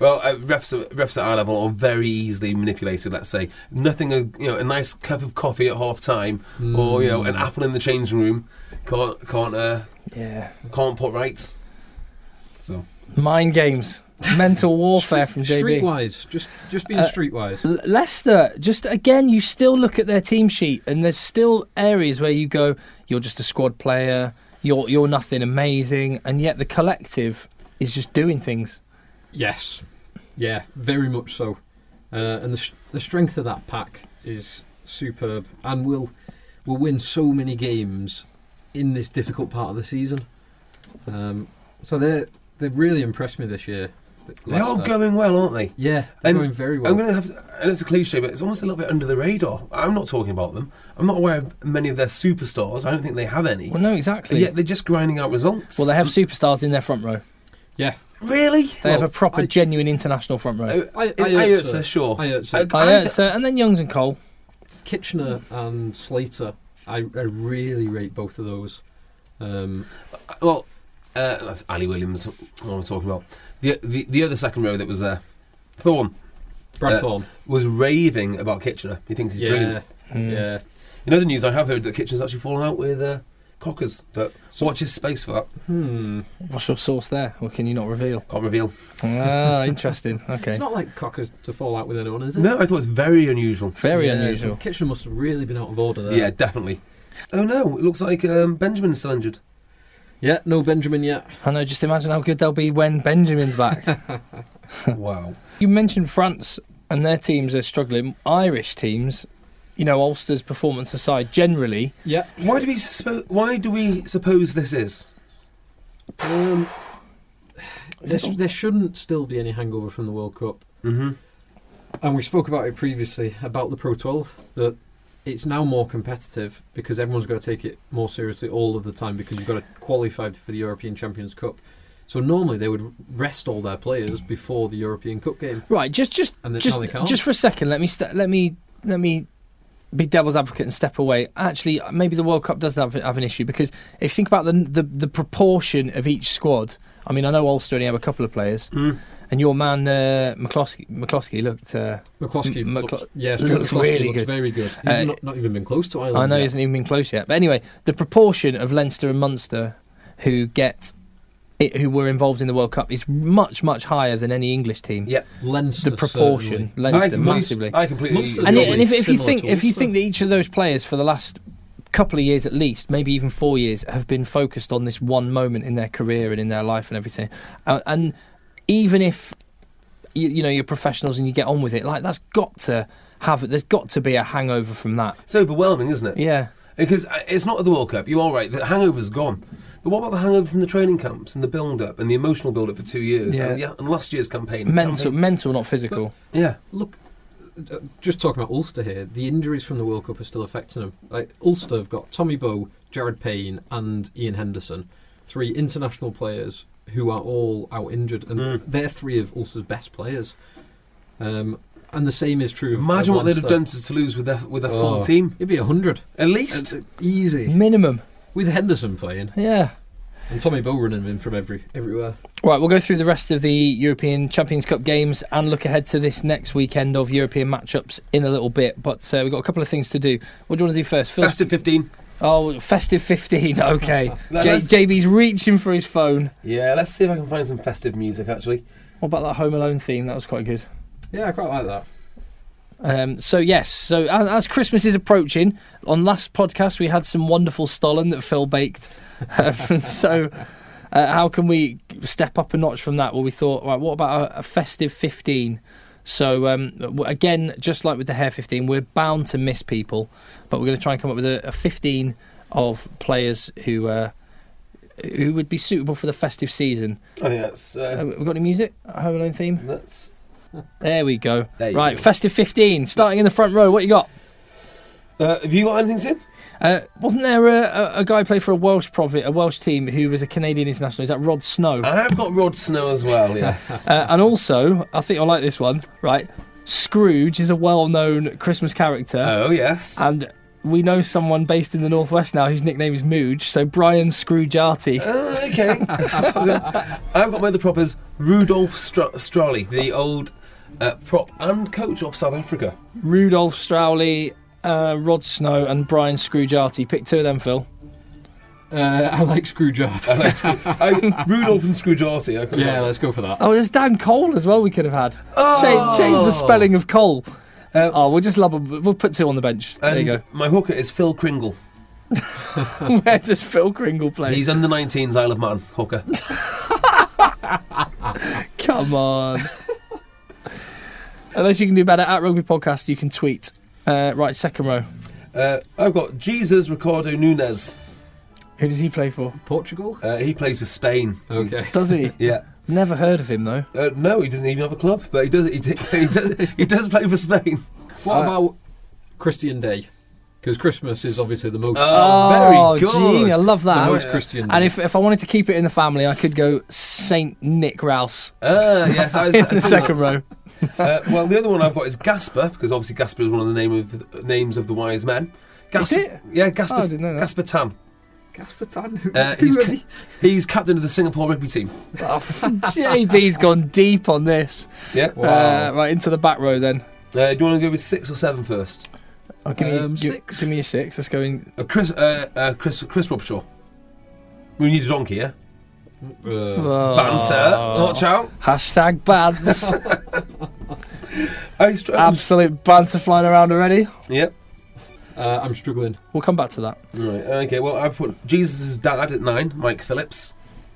Well, uh, refs, at, refs at our level are very easily manipulated. Let's say nothing, a, you know, a nice cup of coffee at half time, mm. or you know, an apple in the changing room can't can't uh, yeah can't put right. So mind games, mental warfare from J B. Streetwise, just just being Uh, streetwise. L- Leicester, just again, you still look at their team sheet, and there's still areas where you go, you're just a squad player, you're you're nothing amazing, and yet the collective is just doing things. Yes, yeah, very much so. Uh, and the sh- the strength of that pack is superb, and will will win so many games in this difficult part of the season. Um, so they they really impressed me this year. they're all going well, aren't they? Yeah, they're And going very well. I'm going to have, to, and it's a cliche, but it's almost a little bit under the radar. I'm not talking about them. I'm not aware of many of their superstars. I don't think they have any. Well, no, exactly. But yet they're just grinding out results. Well, they have superstars in their front row. Yeah, really? They Well, have a proper, I- genuine international front row. Uh, I- in Ajertse. Ajertse, sure. Ajertse. Uh, I, I- so, and then Youngs and Cole. Kitchener and Slater. I, I really rate both of those. Um, Well, uh, that's Ali Williams. What I'm talking about. The the, the other second row that was there, Thorne, Brad Uh, Thorne. was raving about Kitchener. He thinks he's Yeah, brilliant. Mm. yeah. In other news, I have heard that Kitchener's actually fallen out with uh, Cockers, but watch his space for that. Hmm. What's your source there? Or can you not reveal? Can't reveal. Ah, interesting. Okay. It's not like Cocker to fall out with anyone, is it? No, I thought it was very unusual. Very Yeah, unusual. Kitchener must have really been out of order there. Yeah, definitely. Oh no, it looks like um, Benjamin's still injured. Yeah, no Benjamin yet. I know, just imagine how good they'll be when Benjamin's back. Wow. You mentioned France and their teams are struggling. Irish teams, you know, Ulster's performance aside, generally, Yeah. Why do we suspo- Why do we suppose this is? Um, there, sh- there shouldn't still be any hangover from the World Cup. Mm-hmm. And we spoke about it previously, about the Pro twelve, that it's now more competitive because everyone's got to take it more seriously all of the time because you've got to qualify for the European Champions Cup. So normally they would rest all their players before the European Cup game. right? Just, just, And then- just, now they can't. just for a second, let me, st- let me, let me be devil's advocate and step away. Actually, maybe the World Cup does have, have an issue because if you think about the, the the proportion of each squad, I mean, I know Ulster only have a couple of players, Mm. and your man uh, McCloskey, McCloskey looked. Uh, McCloskey M- looks, McClo- yeah, Stuart looks McCloskey really looks good. very good. He's Uh, not, not even been close to Ireland I know he yet. hasn't even been close yet. But anyway, the proportion of Leinster and Munster who get it, who were involved in the World Cup is much, much higher than any English team. Yeah. Leinster, The proportion, certainly. Leinster, I completely, massively. I completely Munster- And, agree. it, and if, if you Similar think to if you Ulster. think that each of those players for the last couple of years at least, maybe even four years, have been focused on this one moment in their career and in their life and everything, uh, and even if you, you know you're professionals and you get on with it, like that's got to have there's got to be a hangover from that. It's overwhelming, isn't it? Yeah. Because uh, it's not at the World Cup. You are right. The hangover's gone. But what about the hangover from the training camps and the build-up and the emotional build-up for two years Yeah. and, yeah, and last year's campaign? Mental, Campaign- mental, not physical. Yeah. Look, uh, just talking about Ulster here, the injuries from the World Cup are still affecting them. Like Ulster have got Tommy Bowe, Jared Payne, and Ian Henderson, three international players who are all out injured, and Mm. they're three of Ulster's best players. Um, and the same is true. Imagine of what they'd have Leinster. done to Toulouse with their with their Oh, full team. It'd be a hundred At least. And, uh, easy Minimum. with Henderson playing Yeah. and Tommy Bowe running in from every everywhere. Right, we'll go through the rest of the European Champions Cup games and look ahead to this next weekend of European matchups in a little bit. But uh, we've got a couple of things to do. What do you want to do first? Phil? Festive fifteen. Oh, festive fifteen. Okay. No, J- let's- J B's reaching for his phone. Yeah, let's see if I can find some festive music, actually. What about that Home Alone theme? That was quite good. Yeah, I quite like that. Um, so yes, so as, as Christmas is approaching, on last podcast we had some wonderful Stollen that Phil baked. Um, so uh, how can we step up a notch from that? Well, we thought, right, what about a, a festive fifteen? So um, w- again, just like with the hair fifteen, we're bound to miss people, but we're going to try and come up with a, a fifteen of players who uh, who would be suitable for the festive season. I think that's... Uh, Uh, we got any music? Home Alone theme? that's There we go. There you Right, go. festive fifteen, starting in the front row. What you got? uh, have you got anything, Tim? Uh, wasn't there a, a, a guy who played for a Welsh prophet, a Welsh team who was a Canadian international? Is that Rod Snow? I've got Rod Snow as well, yes. Uh, and also, I think I like this one, right? Scrooge is a well-known Christmas character, Oh, yes. and we know someone based in the Northwest now whose nickname is Mooge, so Brian Scroogearty. Uh, okay. I've got my other prop as Rudolf Stra- Strali, the old uh, prop and coach of South Africa. Rudolph Strowley, uh, Rod Snow, and Brian Scroogearty. Pick two of them, Phil. Uh, I like Scroogearty. I like Scroo- I, Rudolph and Scroogearty. I Yeah, let's go for that. Oh, there's Dan Cole as well. We could have had. Oh. Change, change the spelling of Cole. Uh, oh, we'll just love him. We'll put two on the bench. There and you go. my hooker is Phil Kringle. Where does Phil Kringle play? He's under nineteens Isle of Man hooker. Come on. Unless you can do better at Rugby Podcast, you can tweet. Uh, right, second row. Uh, I've got Jesus Ricardo Nunes. Who does he play for? Portugal? Uh, he plays for Spain. Okay. Does he? Yeah. Never heard of him though. Uh, no, he doesn't even have a club, but he does. He, d- he does. He does play for Spain. What Uh, about Christian Day? Because Christmas is obviously the most... Oh, Oh, very good. gee, I love that. the most yeah. Christian Day. And if if I wanted to keep it in the family, I could go Saint Nick Rouse Ah, yes. I was, in the second row. Uh, well, the other one I've got is Gasper, because obviously Gasper is one of the name of names of the wise men. Gasper, Is it? Yeah, Gasper. Oh, I didn't know that. Gasper Tam. Casper Tan? Who, Uh, who he's are ca- they? he's captain of the Singapore rugby team. Oh, J B's gone deep on this. Yeah. Wow. Uh, right, into the back row then. Uh, do you want to go with six or seven first? Oh, give, me, Um, give, six. give me a six. Let's go in. Uh, Chris, uh, uh, Chris, Chris Robshaw. We need a donkey, yeah. Uh, Oh. Banter. Watch out. Hashtag bands. I str- Absolute banter flying around already. Yep. uh, I'm struggling. We'll come back to that. Right. Okay. Well, I've put Jesus' dad at nine, Mike Phillips.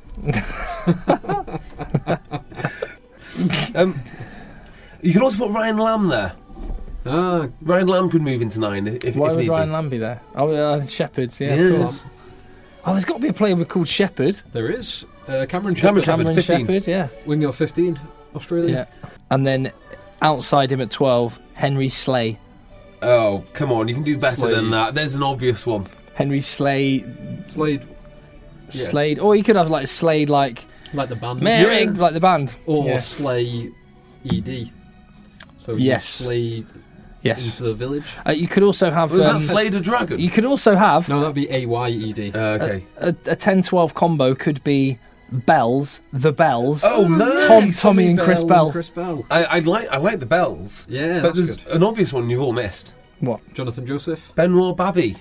um, you can also put Ryan Lamb there. Ah, Ryan Lamb could move into nine if, if Why need would be. Ryan Lamb be there? Oh, uh, Shepherds, yeah, Yeah. of course. Oh, there's got to be a player called Shepherd. there is. Uh, Cameron Cameron Shepherd, Shepherd. Cameron fifteen. Shepherd, yeah. winger fifteen, Australia. Yeah. And then outside him at twelve, Henry Slay. Oh, come on. You can do better Slade. than that. There's an obvious one. Henry Slay, Slade, Yeah. Slade. Or you could have like Slade, like like the band. Merrick, Yeah. like the band. Or Yeah. Slay E D. So you Yes. Slay Yes. into the village. Uh, you could also have. Was Um, that Slade a Dragon? you could also have No, that'd be A Y E D. Uh, okay. a, a ten twelve combo. Could be Bells, the Bells. oh, nice. Tom, Tommy, and Chris Bell. Chris Bell. I, I like I like the bells. Yeah, but that's there's good. an obvious one you've all missed. What? Jonathan Joseph. Benoit Babby.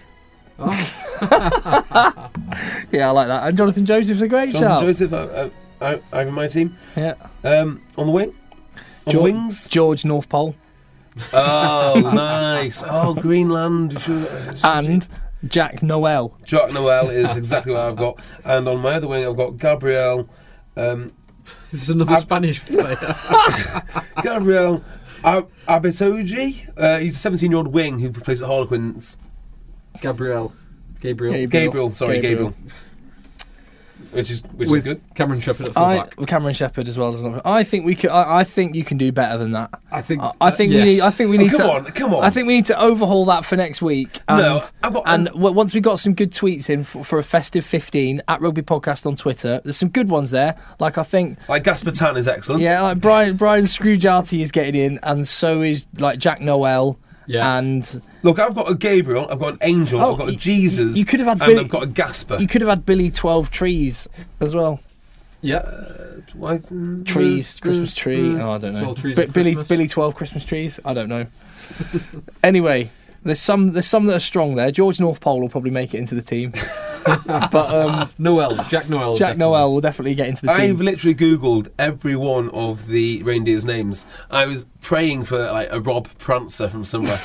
Oh, Yeah, I like that. And Jonathan Joseph's a great Jonathan shout. Joseph uh, uh, uh, over my team. Yeah. Um, on the wing. On Jo- the wings. George North Pole. Oh, nice. Oh, Greenland. You should- And Jack Noel. Jack Noel is exactly what I've got. And on my other wing, I've got Gabriel. Um, this is another Ab- Spanish player. Gabriel Ab- Abitoji. Uh, he's a seventeen-year-old wing who plays at Harlequins. Gabriel. Gabriel. Gabriel. Gabriel, sorry, Gabriel. Gabriel. Which is which With is good. Cameron Shepherd at I fullback. Cameron Shepherd as well as not. I think we could. I, I think you can do better than that. I think. I, I think uh, we yes. need. I think we Oh, need come to. on, come on. I think we need to overhaul that for next week. And, No, I've got- and w- once we got some good tweets in for, for a festive fifteen at Rugby Podcast on Twitter, there's some good ones there. Like I think, Like Gasper Tan is excellent. yeah, like Brian Brian Scroogearty is getting in, and so is like Jack Noel. Yeah. And Look, I've got a Gabriel, I've got an Angel, Oh, I've got a you- Jesus, you could have had and Billy- I've got a Gasper. you could have had Billy Twelve Trees as well. Yeah. Why- Trees, Christmas tree. Oh, I don't know. twelve trees Bi- at Billy Christmas. Billy Twelve Christmas trees. I don't know. Anyway, there's some there's some that are strong there. George North Pole will probably make it into the team, but um, Noel. Jack Noel. Jack definitely. Noel will definitely get into the I've team. literally Googled every one of the reindeer's names. I was praying for like a Rob Prancer from somewhere.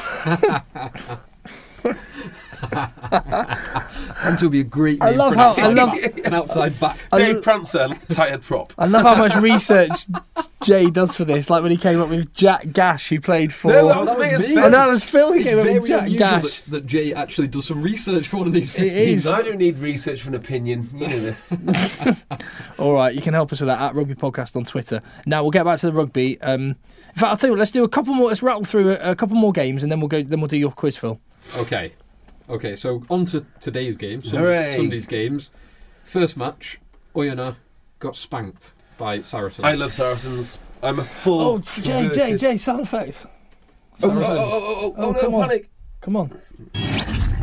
Prancer would be a great I name love for how an I outside, love an outside back. I Dave lo- Prancer, tired prop. I love how much research Jay does for this. Like when he came up with Jack Gash, who played for. No, that was that me. was It's me. Oh, Phil. no, that was Phil. He It's came up very with Jack unusual Gash. that, that Jay actually does some research for one of these It fifteens. is. I don't need research for an opinion. You know this. All right, you can help us with that at Rugby Podcast on Twitter. Now we'll get back to the rugby. Um, in fact, I'll tell you what. Let's do a couple more. Let's rattle through a, a couple more games, and then we'll go. Then we'll do your quiz, Phil. Okay. Okay, so on to today's game, Sun- Hooray. Sunday's games. First match, Oyonnax got spanked by Saracens. I love Saracens. I'm a full. Oh, Jay, Jay, converted- Jay, sound effects. Oh, oh, Saracens. oh, oh, oh, oh, Oh, no, come on. panic. Come on.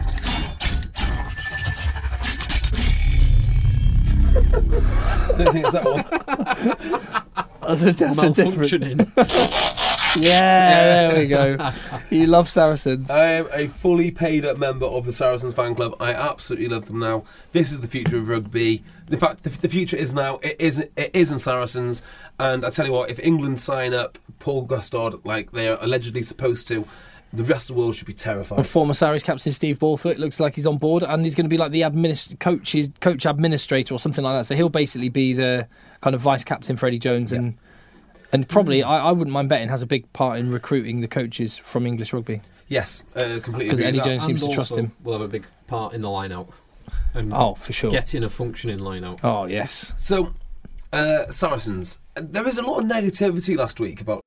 don't think it's that one. That's a, that's a different. Malfunctioning. Yeah, there we go. You love Saracens. I am a fully paid up member of the Saracens fan club. I absolutely love them now. This is the future of rugby. In fact, the, the future is now. It is. It is in Saracens. And I tell you what, if England sign up Paul Gustard like they are allegedly supposed to, the rest of the world should be terrified. And former Sarries captain Steve Borthwick looks like he's on board, and he's going to be like the administ- coach, his coach administrator or something like that. So he'll basically be the kind of vice captain for Eddie Jones, yeah. and and probably I, I wouldn't mind betting has a big part in recruiting the coaches from English rugby. Yes, uh, completely. Because Eddie agree with Jones seems and to trust him. Will have a big part in the line out. And Oh, for sure. getting a functioning line out. Oh, yes. that. So, uh, Saracens. There was a lot of negativity last week about.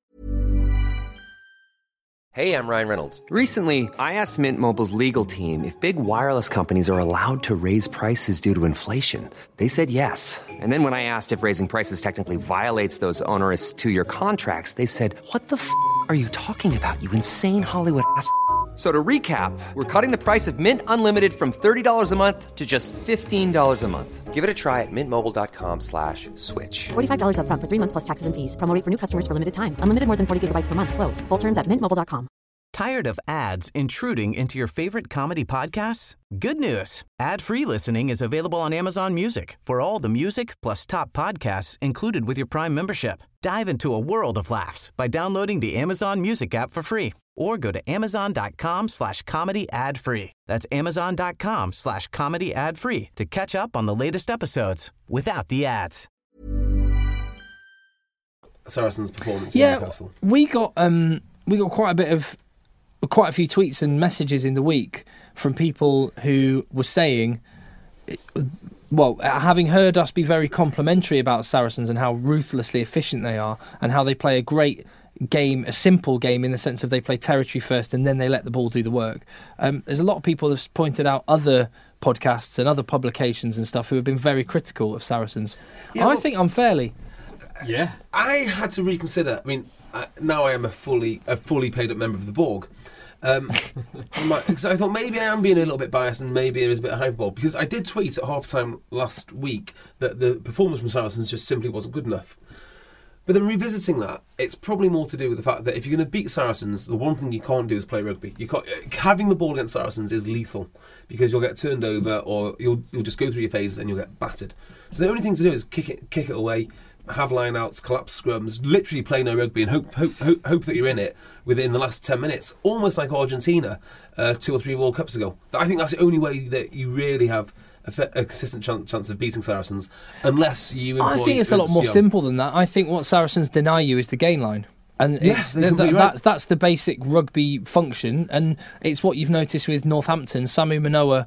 Hey, I'm Ryan Reynolds. Recently, I asked Mint Mobile's legal team if big wireless companies are allowed to raise prices due to inflation. They said yes. And then when I asked if raising prices technically violates those onerous two-year contracts, they said, what the f*** are you talking about, you insane Hollywood ass f- So to recap, we're cutting the price of Mint Unlimited from thirty dollars a month to just fifteen dollars a month. Give it a try at mintmobile.com slash switch. forty-five dollars up front for three months plus taxes and fees. Promo rate for new customers for limited time. Unlimited more than forty gigabytes per month. Slows full terms at mint mobile dot com. Tired of ads intruding into your favorite comedy podcasts? Good news. Ad-free listening is available on Amazon Music for all the music plus top podcasts included with your Prime membership. Dive into a world of laughs by downloading the Amazon Music app for free or go to amazon.com slash comedy ad free. That's amazon.com slash comedy ad free to catch up on the latest episodes without the ads. Saracens' performance Yeah, in Newcastle. we got um, we got quite a bit of quite a few tweets and messages in the week from people who were saying, well, having heard us be very complimentary about Saracens and how ruthlessly efficient they are and how they play a great game, a simple game in the sense of they play territory first and then they let the ball do the work. Um, there's a lot of people that have pointed out other podcasts and other publications and stuff who have been very critical of Saracens. Yeah, I well, think unfairly. Yeah. I had to reconsider. I mean, uh, now I am a fully a fully paid up member of the Borg. Um, because I thought maybe I am being a little bit biased and maybe there is a bit of hyperbole, because I did tweet at half time last week that the performance from Saracens just simply wasn't good enough. But then revisiting that, it's probably more to do with the fact that if you're going to beat Saracens, the one thing you can't do is play rugby. You can't, having the ball against Saracens is lethal, because you'll get turned over or you'll you'll just go through your phases and you'll get battered. So the only thing to do is kick it kick it away, have line-outs, collapse scrums, literally play no rugby and hope hope hope, hope that you're in it within the last ten minutes, almost like Argentina uh, two or three World Cups ago. I think that's the only way that you really have a, fe- a consistent chance, chance of beating Saracens, unless you employ... I think it's a lot more Young. simple than that. I think what Saracens deny you is the gain line. And Yeah, it's, they're th- completely th- right. that's, that's the basic rugby function, and it's what you've noticed with Northampton. Samu Manoa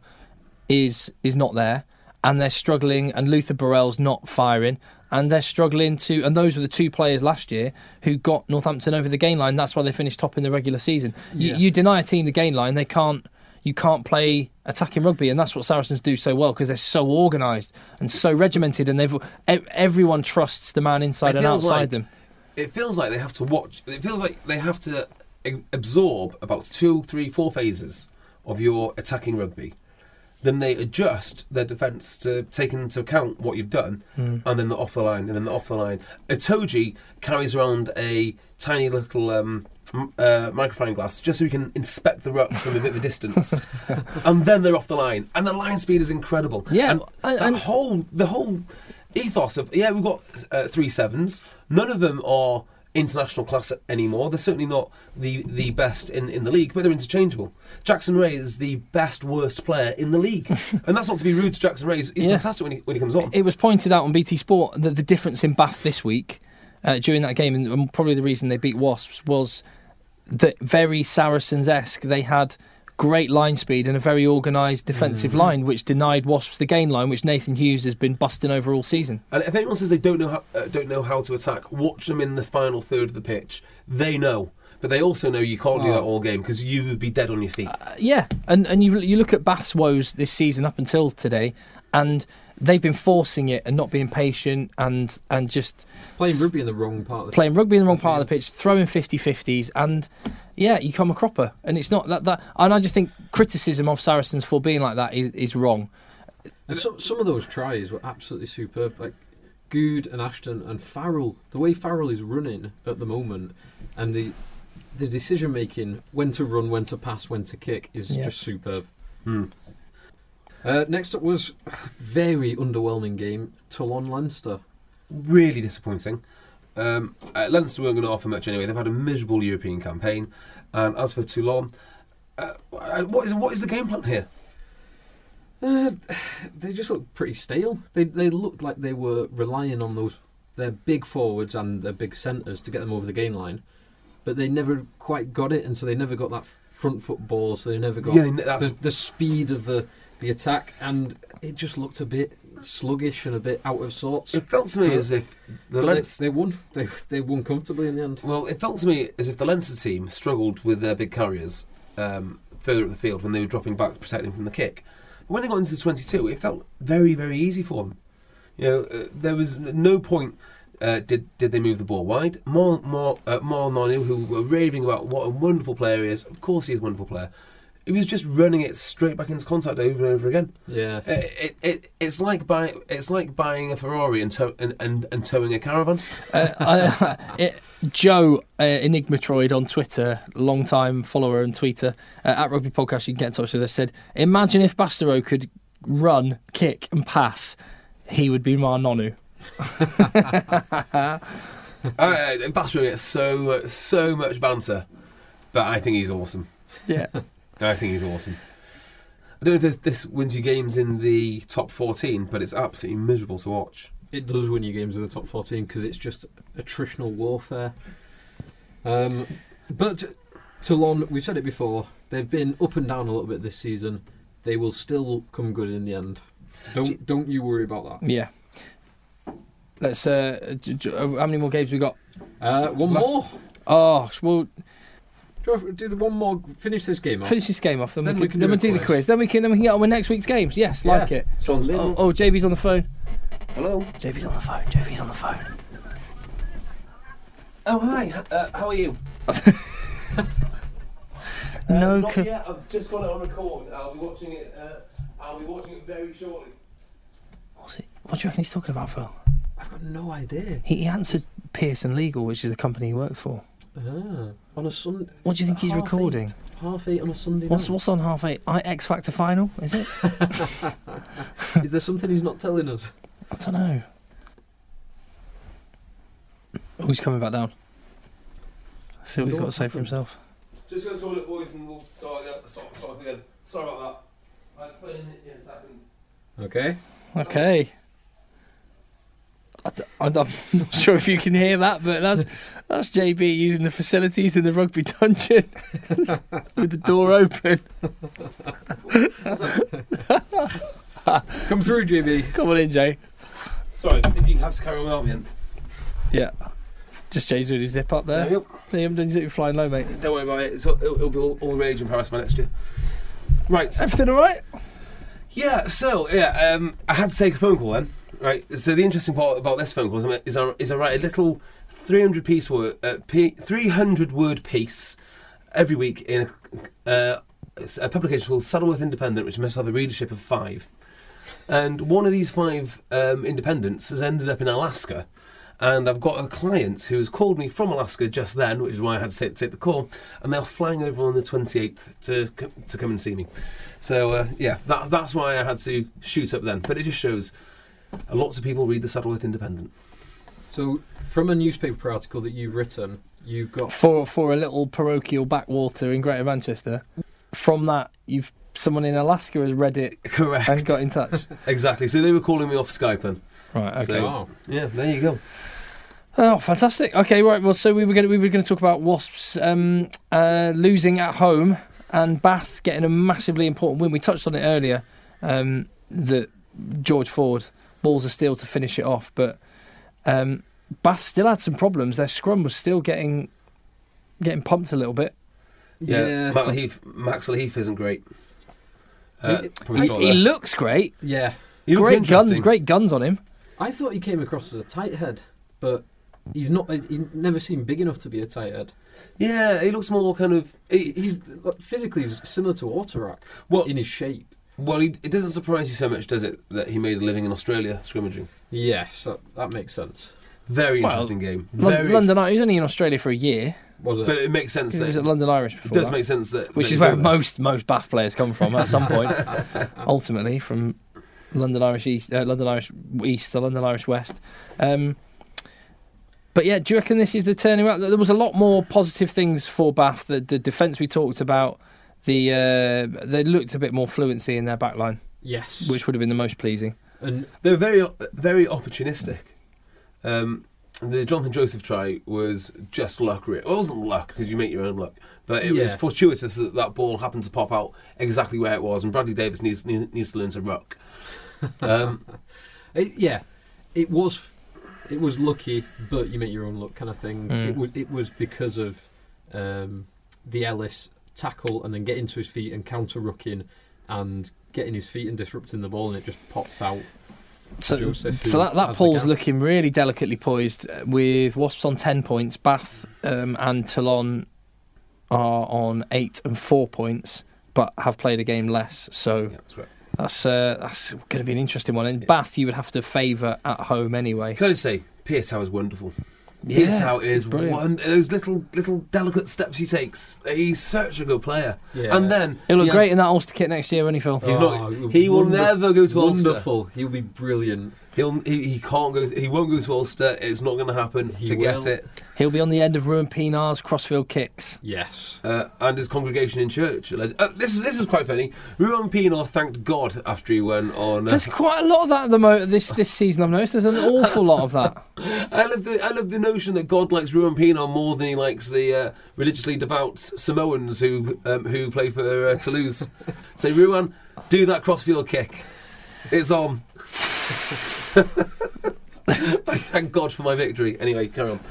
is is not there, and they're struggling, and Luther Burrell's not firing, and they're struggling to... And those were the two players last year who got Northampton over the gain line. That's why they finished top in the regular season. You, Yeah. you deny a team the gain line, they can't... You can't play attacking rugby, and that's what Saracens do so well, because they're so organised and so regimented, and they've e- everyone trusts the man inside It and feels outside like- them. It feels like they have to watch. It feels like they have to a- absorb about two, three, four phases of your attacking rugby. Then they adjust their defence to take into account what you've done, Hmm. and then they're off the line, and then they're off the line. Itoji carries around a tiny little um, m- uh, magnifying glass just so he can inspect the ruck from a bit of a distance, and then they're off the line. And the line speed is incredible. Yeah, and, and- that and- whole the whole ethos of yeah, we've got uh, three sevens. None of them are international class anymore. They're certainly not the, the best in, in the league, but they're interchangeable. Jackson Ray is the best worst player in the league, and that's not to be rude to Jackson Ray. He's, he's Yeah. fantastic when he when he comes on. It was pointed out on B T Sport that the difference in Bath this week uh, during that game, and probably the reason they beat Wasps, was that very Saracens-esque. They had great line speed and a very organised defensive Mm-hmm. line, which denied Wasps the gain line, which Nathan Hughes has been busting over all season. And if anyone says they don't know how, uh, don't know how to attack, watch them in the final third of the pitch. They know, but they also know you can't do that all game because you would be dead on your feet. Uh, yeah, and and you you look at Bath's woes this season up until today, and they've been forcing it and not being patient and and just Playing rugby in the wrong part of the playing rugby in the wrong part of the pitch, throwing fifty-fifties, and yeah, you come a cropper. And it's not that that. And I just think criticism of Saracens for being like that is, is wrong. And some some of those tries were absolutely superb. Like Good and Ashton and Farrell, the way Farrell is running at the moment, and the the decision making, when to run, when to pass, when to kick, is Yeah. just superb. Hmm. Uh, next up was a very underwhelming game, Toulon Leinster. Really disappointing. Um, uh, Leinster weren't going to offer much anyway. They've had a miserable European campaign. And as for Toulon, uh, what is what is the game plan here? Uh, they just looked pretty stale. They they looked like they were relying on those their big forwards and their big centres to get them over the gain line, but they never quite got it, and so they never got that front foot ball. So they never got Yeah, that's- the, the speed of the, the attack, and it just looked a bit sluggish and a bit out of sorts. It felt to me But- as if the But Leinster... they, they won. They they won comfortably in the end. Well, it felt to me as if the Leinster team struggled with their big carriers um, further up the field when they were dropping back to protect them from the kick. But when they got into the twenty-two, it felt very, very easy for them. You know, uh, there was no point uh, did did they move the ball wide. More, more, uh, more Nonu, who were raving about what a wonderful player he is. Of course, he's a wonderful player. He was just running it straight back into contact over and over again. Yeah. It, it, it it's like buying it's like buying a Ferrari and tow, and, and, and towing a caravan. Uh, I, it, Joe uh, Enigmatroid on Twitter, long time follower and tweeter uh, at Rugby Podcast, you can get in touch with us. Said, "Imagine if Bastareaud could run, kick, and pass, he would be Mar Nonu." uh, Bastareaud gets so uh, so much banter, but I think he's awesome. Yeah. I think he's awesome. I don't know if this, this wins you games in the top fourteen, but it's absolutely miserable to watch. It does win you games in the top fourteen because it's just attritional warfare. Um, but Toulon, we've said it before, they've been up and down a little bit this season. They will still come good in the end. Don't don't you worry about that. Yeah. Let's. Uh, j- j- how many more games we got? Uh, one Last- more. Oh, well, Do you want to do the one more? Finish this game off. finish this game off. Then, Then we we can, can then do we'll a do the quiz. quiz. Then we can then we can get on with next week's games. Yes, like Yeah. it. Sean's in. Oh, oh, J B's on the phone. Hello. J B's on the phone. J B's on the phone. Oh hi. Uh, how are you? No. Uh, not co- yet. I've just got it on record. I'll be watching it. Uh, I'll be watching it very shortly. What's it, what do you reckon he's talking about, Phil? I've got no idea. He, he answered Pearson Legal, which is the company he works for. Ah, on a Sunday. What do you think he's recording? Half eight on a Sunday. What's night. what's on half eight? I X Factor final, is it? Is there something he's not telling us? I don't know. Oh, he's coming back down. Let's see what he's got to say for himself. Just go to the toilet, boys, and we'll start. Yeah, start, start again. Sorry about that. I'll explain in, in a second. Okay. Okay. I d- I'm not sure if you can hear that, but that's that's J B using the facilities in the rugby dungeon with the door open. Come through, J B. Come on in, Jay. Sorry, did you have to carry on without me? Then? Yeah. Just Jay's doing his zip up there. There you go. You haven't done your zip flying low, mate. Don't worry about it. It's, it'll, it'll be all, all rage in Paris by next year. Right. Everything all right? Yeah, so, yeah, um, I had to take a phone call then. Right, so the interesting part about this phone call is, is, I, is I write a little three hundred piece word, uh, p- three hundred word piece every week in a, uh, a publication called Saddleworth Independent, which must have a readership of five. And one of these five um, independents has ended up in Alaska. And I've got a client who has called me from Alaska just then, which is why I had to take, take the call. And they're flying over on the twenty-eighth to co- to come and see me. So, uh, yeah, that, that's why I had to shoot up then. But it just shows uh, lots of people read the Saddleworth Independent. So, from a newspaper article that you've written, you've got For for a little parochial backwater in Greater Manchester. From that, you've someone in Alaska has read it Correct. and got in touch. Exactly. So they were calling me off Skype then. Right. Okay. So- oh, Yeah, there you go. Oh, fantastic. Okay, right. Well, so we were going to we were going to talk about Wasps um, uh, losing at home and Bath getting a massively important win. We touched on it earlier um, that George Ford balls of steel to finish it off, but um, Bath still had some problems. Their scrum was still getting getting pumped a little bit. Yeah, yeah, Matt Heath, Maxwell Heath isn't great. Uh, He- probably He, start he there. looks great. yeah. He looks Great interesting. guns, great guns on him. I thought he came across as a tight head, but he's not. He never seemed big enough to be a tight head. Yeah, he looks more kind of. He, He's physically he's similar to Autorak well, in his shape. Well, he, it doesn't surprise you so much, does it, that he made a living in Australia scrimmaging? Yes, that, that makes sense. Very Well, interesting game. Lon- Very London Irish. He was only in Australia for a year. Was it? But it makes sense He that was at London Irish it before. does that. make sense that Which that is you where go there. most most Bath players come from at some point. Ultimately, from London Irish East, uh, London Irish East to London Irish West. Um, but yeah, do you reckon this is the turning around? There was a lot more positive things for Bath. The, the defence we talked about, the uh, they looked a bit more fluency in their back line, Yes. which would have been the most pleasing. And They were very, very opportunistic. Um, the Jonathan Joseph try was just luck. Really. Well, it wasn't luck because you make your own luck, but it was Yeah. fortuitous that that ball happened to pop out exactly where it was. And Bradley Davis needs needs, needs to learn to ruck. Um, it, yeah, it was it was lucky, but you make your own luck kind of thing. Mm. It was it was because of um, the Ellis tackle and then getting to his feet and counter rucking and getting his feet and disrupting the ball, and it just popped out. So, Joseph, who so that, that has the poll's gas. looking really delicately poised uh, with Wasps on ten points, Bath um, and Toulon are on eight and four points, but have played a game less. So yeah, that's right. that's uh, that's going to be an interesting one. And Bath, you would have to favour at home anyway. Can I just say, Pierce Howe is wonderful. Yeah, Pierce Howe is brilliant. one. Those little little delicate steps he takes. He's such a good player. Yeah. And then He'll look he great has- in that Ulster kit next year, won't he, Phil? He's not- Oh, he will wonder- never go to Ulster. Wonderful. He'll be brilliant. He'll he, he can't go. He won't go to Ulster. It's not going to happen. He Forget will. it. He'll be on the end of Ruan Pinar's crossfield kicks. Yes. Uh, and his congregation in church. Uh, this is this is quite funny. Ruan Pinar thanked God after he went on. Uh, There's quite a lot of that at the mo- this this season. I've noticed there's an awful lot of that. I love the I love the notion that God likes Ruan Pinar more than he likes the uh, religiously devout Samoans who um, who play for uh, Toulouse. So Ruan, do that crossfield kick. It's on. I thank God for my victory. Anyway, carry on.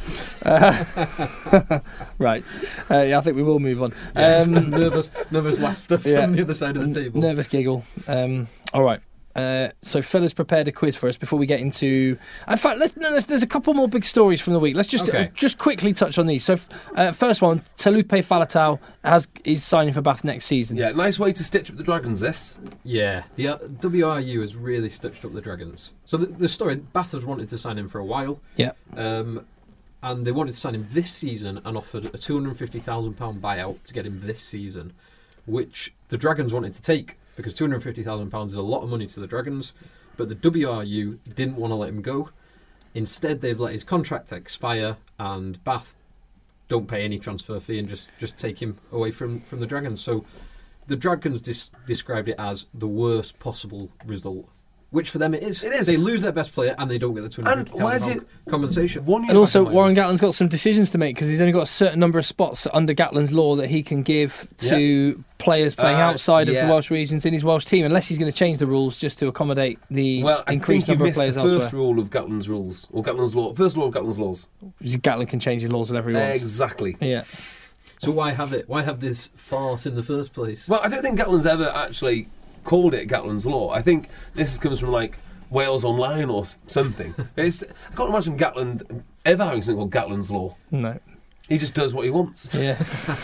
Uh, right. Uh, yeah, I think we will move on. Um, nervous, nervous laughter from yeah. the other side of the table. Nervous giggle. Um, all right. Uh, so Phil has prepared a quiz for us before we get into. In fact, let's, no, there's, there's a couple more big stories from the week. Let's just Okay. uh, just quickly touch on these. So, f- uh, first one, Talupe Faletau has is signing for Bath next season. Yeah, nice way to stitch up the Dragons. This. Yeah, the uh, W R U has really stitched up the Dragons. So the, the story, Bath has wanted to sign him for a while, Yeah. um, and they wanted to sign him this season and offered a two hundred fifty thousand pounds buyout to get him this season, which the Dragons wanted to take because two hundred fifty thousand pounds is a lot of money to the Dragons, but the W R U didn't want to let him go. Instead, they've let his contract expire, and Bath don't pay any transfer fee and just, just take him away from, from the Dragons. So the Dragons dis- described it as the worst possible result, which for them it is. It is. They lose their best player and they don't get the two hundred And fifty why is thousand it pounds compensation. one year And also, back in Warren my Gatlin's got some decisions to make because he's only got a certain number of spots under Gatlin's law that he can give to players playing Uh, outside of yeah. the Welsh regions in his Welsh team, unless he's going to change the rules just to accommodate the Well, I increased think you number of missed players the elsewhere. first rule of Gatlin's rules, or Gatlin's law. First law of Gatlin's laws. Gatlin can change his laws whenever he wants. Exactly. Yeah. So why have it? Why have this farce in the first place? Well, I don't think Gatlin's ever actually called it Gatlin's law. I think this comes from like Wales Online or something. It's, I can't imagine Gatland ever having something called Gatlin's law. No. He just does what he wants. Yeah.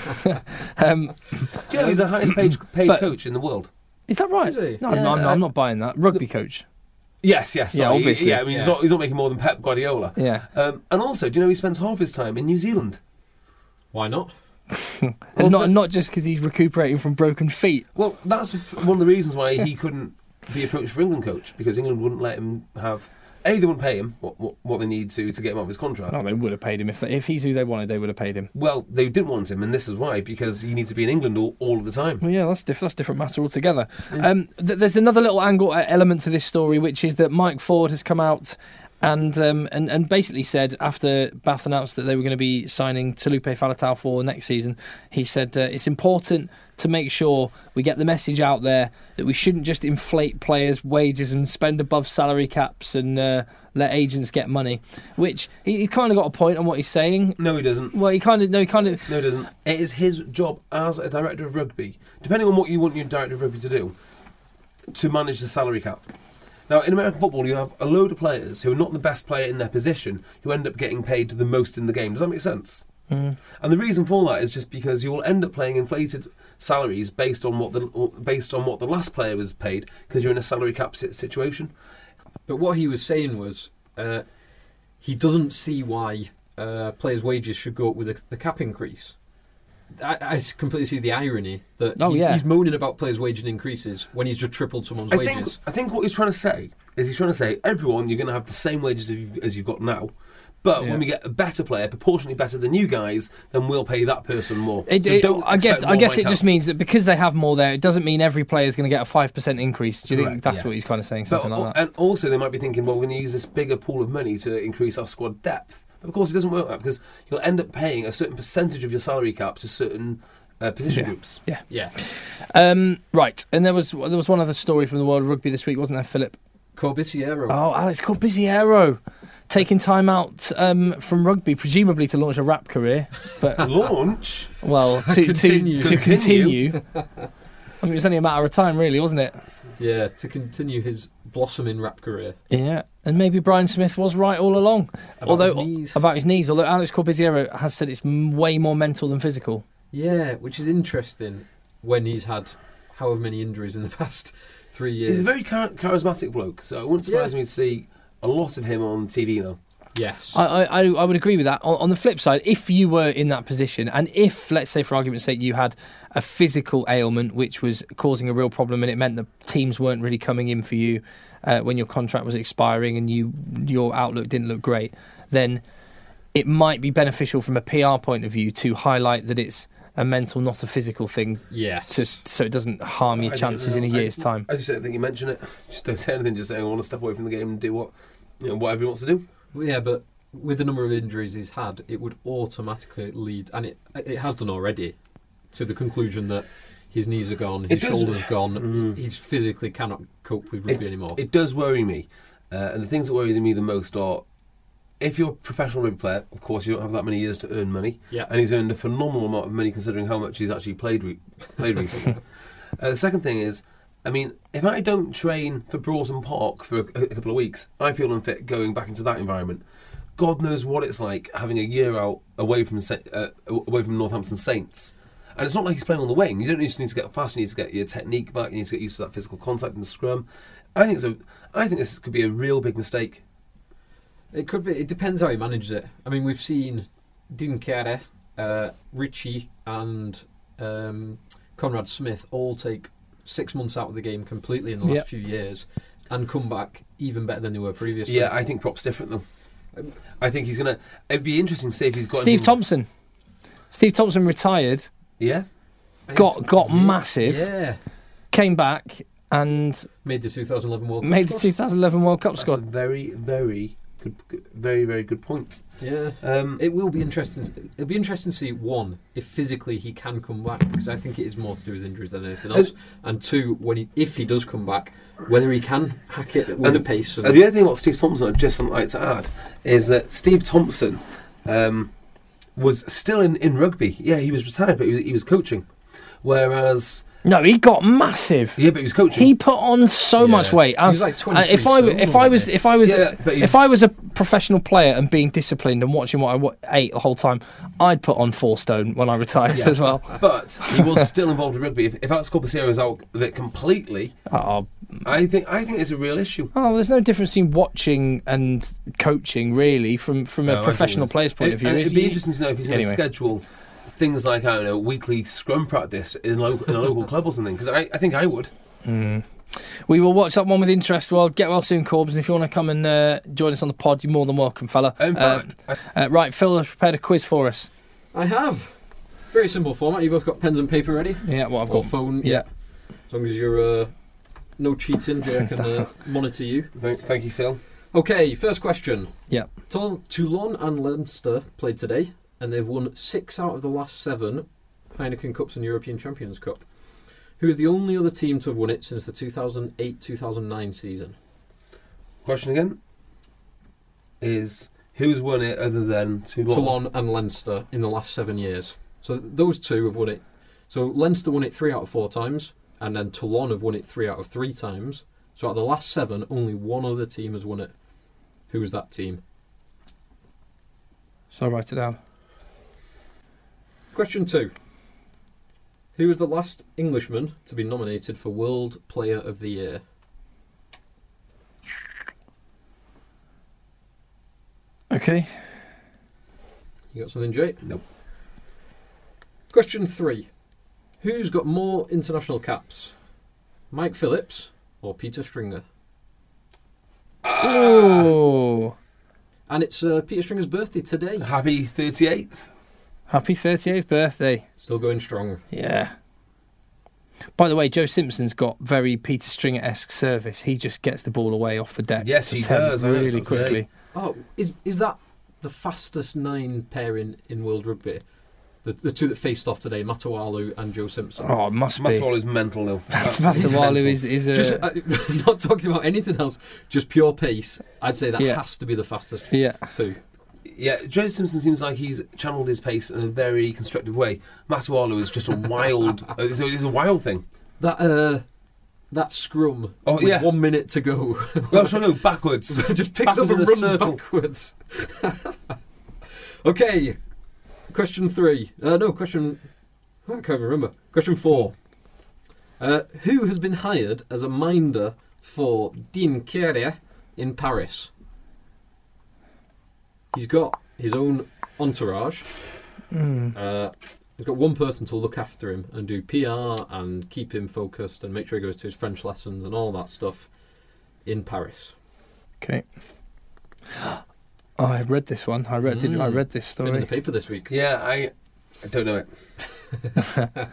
um, Do you know he's the highest paid, paid But- coach in the world? is that right? Is he? No, I'm, Yeah, not, I'm, not, I- I'm not buying that. Rugby coach. Yes, yes. Yeah, sorry. obviously. Yeah, I mean, He's, Yeah. not, he's not making more than Pep Guardiola. Yeah. Um, and also, do you know he spends half his time in New Zealand? Why not? And Well, not the- not just because he's recuperating from broken feet. Well, that's one of the reasons why he couldn't be approached for England coach, because England wouldn't let him have... A, they wouldn't pay him what, what, what they need to to get him out of his contract. No, they would have paid him if if he's who they wanted. They would have paid him. Well, they didn't want him, and this is why, because you need to be in England all, all of the time. Well, yeah, that's diff- that's a different matter altogether. Um, th- there's another little angle uh, element to this story, which is that Mike Ford has come out and um, and and basically said after Bath announced that they were going to be signing Talupe Faletau for next season, he said uh, it's important to make sure we get the message out there that we shouldn't just inflate players' wages and spend above salary caps and uh, let agents get money. Which he, he kind of got a point on what he's saying. No, he doesn't. Well, he kind of no, he kind of No, he doesn't. It is his job as a director of rugby, depending on what you want your director of rugby to do, to manage the salary cap. Now, in American football, you have a load of players who are not the best player in their position who end up getting paid the most in the game. Does that make sense? Mm. And the reason for that is just because you will end up playing inflated salaries based on what the based on what the last player was paid, because you're in a salary cap situation. But what he was saying was uh, he doesn't see why uh, players' wages should go up with the, the cap increase. I, I completely see the irony that oh, he's, yeah. he's moaning about players' wage increases when he's just tripled someone's I wages. think, I think what he's trying to say is he's trying to say, everyone, you're going to have the same wages as you've, as you've got now. But Yeah. when we get a better player, proportionally better than you guys, then we'll pay that person more. It, So it- don't I guess expect I more guess by it cap. just means that because they have more there, it doesn't mean every player is going to get a five percent increase. Do you think Correct, that's yeah. what he's kind of saying? But, Something like that. and also, they might be thinking, well, we're going to use this bigger pool of money to increase our squad depth. But of course, it doesn't work like that, because you'll end up paying a certain percentage of your salary cap to certain uh, position Yeah. groups. Yeah. Yeah. Um, right, and there was there was one other story from the world of rugby this week, wasn't there, Philip? Corbisiero. Oh, Alex Corbisiero taking time out um, from rugby, presumably to launch a rap career, but Launch? well, to Continue. to, to Continue. continue. I mean, it was only a matter of time, really, wasn't it? Yeah, to continue his blossoming rap career. Yeah, and maybe Brian Smith was right all along. About although his knees. about his knees, although Alex Corbisiero has said it's m- way more mental than physical. Yeah, which is interesting when he's had however many injuries in the past three years. He's a very char- charismatic bloke, so it wouldn't surprise Yeah. me to see a lot of him on T V now. Yes. I, I, I would agree with that. On, on the flip side, if you were in that position, and if, let's say, for argument's sake, you had a physical ailment which was causing a real problem, and it meant that teams weren't really coming in for you uh, when your contract was expiring, and you your outlook didn't look great, then it might be beneficial from a P R point of view to highlight that it's a mental, not a physical thing, yes. to, so it doesn't harm your I don't chances in a know. I- year's time. I just don't think you mention it. Just don't say anything. Just saying, I want to step away from the game and do what, you know, whatever he wants to do. Well, yeah, but with the number of injuries he's had, it would automatically lead, and it it has done already, to the conclusion that his knees are gone, his It does- shoulders gone, Mm. he physically cannot cope with rugby anymore. It does worry me, uh, and the things that worry me the most are, if you're a professional rugby player, of course you don't have that many years to earn money, Yeah. and he's earned a phenomenal amount of money considering how much he's actually played re- played recently. uh, the second thing is, I mean, if I don't train for Broughton Park for a, a couple of weeks, I feel unfit going back into that environment. God knows what it's like having a year out away from Sa- uh, away from Northampton Saints. And it's not like he's playing on the wing. You don't just need to get fast. You need to get your technique back. You need to get used to that physical contact in the scrum. I think so. I think this could be a real big mistake. It could be. It depends how he manages it. I mean, we've seen Dean Carey, uh, Richie, and um, Conrad Smith all take six months out of the game completely in the last Yep. few years, and come back even better than they were previously. Yeah, I think Prop's different though. I think he's gonna. It'd be interesting to see if he's got Steve anything- Thompson. Steve Thompson retired, Yeah, got got Yeah. massive, Yeah, came back and made the two thousand eleven World Cup made the squad. two thousand eleven World Cup that's a squad. very, very good, good, very, very good point. Yeah. Um, It will be interesting. It'll be interesting to see, one, if physically he can come back, because I think it is more to do with injuries than anything else. And two, when he, if he does come back, whether he can hack it with And- the pace. And, And the other thing about Steve Thompson, I'd just like to add, is that Steve Thompson um, was still in, in rugby. Yeah, he was retired, but he was, he was coaching. Whereas, No, he got massive. yeah, but he was coaching. He put on so Yeah. much weight. He was As, like uh, twenty-three if I stone, if I wasn't was he? if I was Yeah, but he- if I was a professional player and being disciplined and watching what I wa- ate the whole time, I'd put on four stone when I retired as well. but he was still involved in rugby. If, if Alex Corbisiero is out of it completely, Oh, I think I think it's a real issue. oh, there's no difference between watching and coaching, really, from from No, I a think professional it's- player's point it- of view. and Is it'd be you- interesting to know if he's going to Anyway. schedule things like, I don't know, weekly scrum practice in, lo- in a local club or something. Because I, I think I would. We will watch that one with interest. Well, get well soon, Corbs, and if you want to come and uh, join us on the pod, you're more than welcome, fella. In Uh, fact, I- uh, right, Phil has prepared a quiz for us. I have. Very simple format. You both got pens and paper ready? Yeah, what I've Or got. phone? Yeah. As long as you're uh, no cheating, Jay, I can uh, monitor you. thank, thank you, Phil. Okay, first question. Yeah. Toul- Toulon and Leinster played today, and they've won six out of the last seven Heineken Cups and European Champions Cup. Who is the only other team to have won it since the two thousand eight two thousand nine season? Question again is who's won it other than Toulon? Toulon and Leinster in the last seven years. So those two have won it. So Leinster won it three out of four times, and then Toulon have won it three out of three times. So out of the last seven, only one other team has won it. Who is that team? So I'll write it down. Question two. Who was the last Englishman to be nominated for World Player of the Year? Okay. You got something, Jay? Nope. Question three. Who's got more international caps? Mike Phillips or Peter Stringer? Oh, And it's uh, Peter Stringer's birthday today. Happy thirty-eighth. happy thirty-eighth birthday. Still going strong. Yeah. By the way, Joe Simpson's got very Peter Stringer-esque service. He just gets the ball away off the deck. Yes, to he ten does. I noticed really that today. quickly. Oh, is is that the fastest nine pairing in world rugby? The the two that faced off today, Matawalu and Joe Simpson. Oh, it must be. Matawalu's mental, though. Matawalu is, is a... Just uh, not talking about anything else, just pure pace. I'd say that Yeah. has to be the fastest Yeah. two. Yeah, Joe Simpson seems like he's channeled his pace in a very constructive way. Matawalu is just a wild... uh, it's, a, it's a wild thing. That uh, that scrum Oh, with yeah. one minute to go. Well, so no, backwards. just picks Backwards up and in a runs circle. backwards. Okay, question three. Uh, no, question... I can't remember. Question four. Uh, who has been hired as a minder for Dean Carey in Paris? He's got his own entourage. Mm. Uh, he's got one person to look after him and do P R and keep him focused and make sure he goes to his French lessons and all that stuff in Paris. Okay. Oh, I read this one. I read. Did, I Mm. read this Been in story. the paper this week. Yeah, I, I don't know it.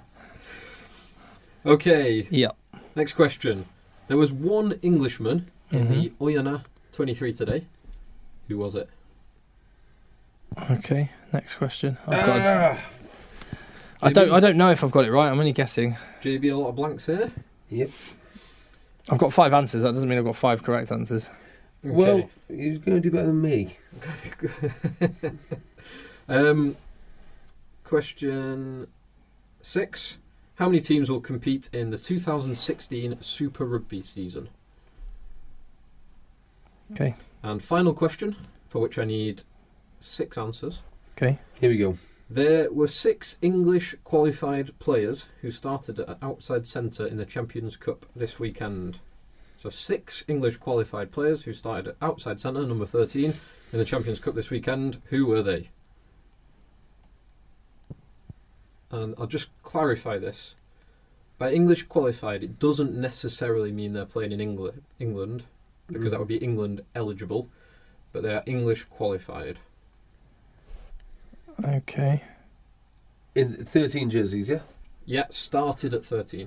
Okay, Yeah. next question. There was one Englishman in Mhm. the Oyonnax twenty-three today. Who was it? Okay. Next question. I've got. Ah, I don't. I don't know if I've got it right. I'm only guessing. J B, a lot of blanks here. yep. I've got five answers. That doesn't mean I've got five correct answers. Okay. Well, he's going to do better than me. um, question six. How many teams will compete in the two thousand sixteen Super Rugby season? Okay. And final question, for which I need six answers. Okay. Here we go. There were six English qualified players who started at outside centre in the Champions Cup this weekend. So six English qualified players who started at outside centre, number thirteen, in the Champions Cup this weekend. Who were they? And I'll just clarify this. By English qualified, it doesn't necessarily mean they're playing in England, England because that would be England eligible, but they are English qualified. Okay. In thirteen jerseys, yeah? Yeah, started at thirteen.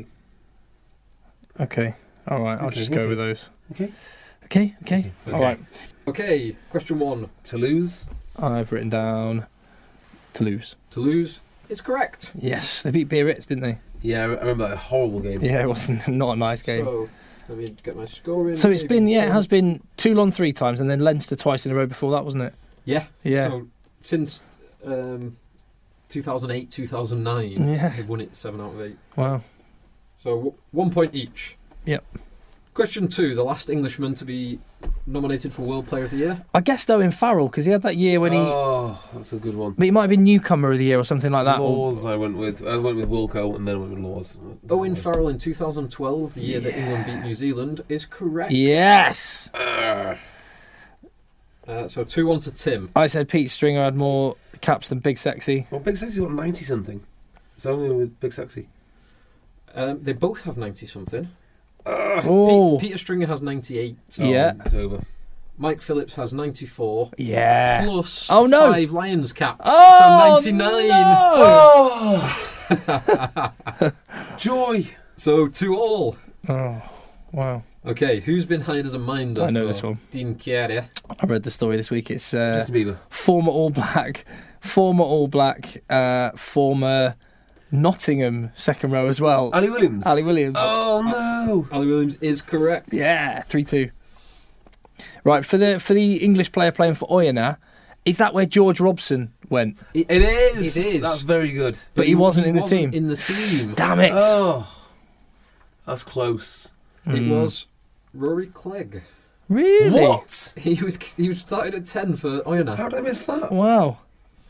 Okay. All right. I'll Okay, just go okay. with those. Okay. Okay. Okay. Okay. All right. Okay, question one. Toulouse. I've written down Toulouse. Toulouse is correct. Yes, they beat Biarritz, didn't they? Yeah, I re- I remember that horrible game. Yeah, it wasn't not a nice game. So, let me get my score in. So it's been, yeah, it So- has been Toulon three times and then Leinster twice in a row before that, wasn't it? Yeah. Yeah. So since um, two thousand eight, two thousand nine, Yeah. they've won it seven out of eight. Wow. So w- one point each. Yep. Question two, the last Englishman to be nominated for World Player of the Year. I guessed Owen Farrell because he had that year when he, Oh, that's a good one. but he might have been newcomer of the year or something like that. or- Laws I went with. I went with Wilco and then I went with Laws. Owen Farrell in two thousand twelve, the year that England beat New Zealand, is correct. Yes. Ah. Uh, so two one to Tim. I said Pete Stringer had more caps than Big Sexy. Well, Big Sexy's got ninety something. So I'm going with Big Sexy. Um, they both have ninety something. Oh. Pe- Peter Stringer has ninety-eight. Yeah. Oh, it's over. Mike Phillips has ninety-four. Yeah. Plus Oh, no. five Lions caps. Oh, so ninety-nine. no. Oh! Joy! So two all. Oh, wow. Okay, who's been hired as a minder? I know for this one. Dean Chiari. I read the story this week. It's uh, Justin Bieber. former All Black, former All Black, uh, former Nottingham second row as well. Ali Williams. Ali Williams. Oh no! Ali Williams is correct. Yeah, three two. Right, for the for the English player playing for Oyonnax, is that where George Robson went? It, It is. It is. That's very good. But he wasn't in the wasn't team. In the team. Damn it! Oh, that's close. It Hmm. was Rory Clegg. Really? What? He was he was started at ten for Oyonnax. How did I miss that? Wow.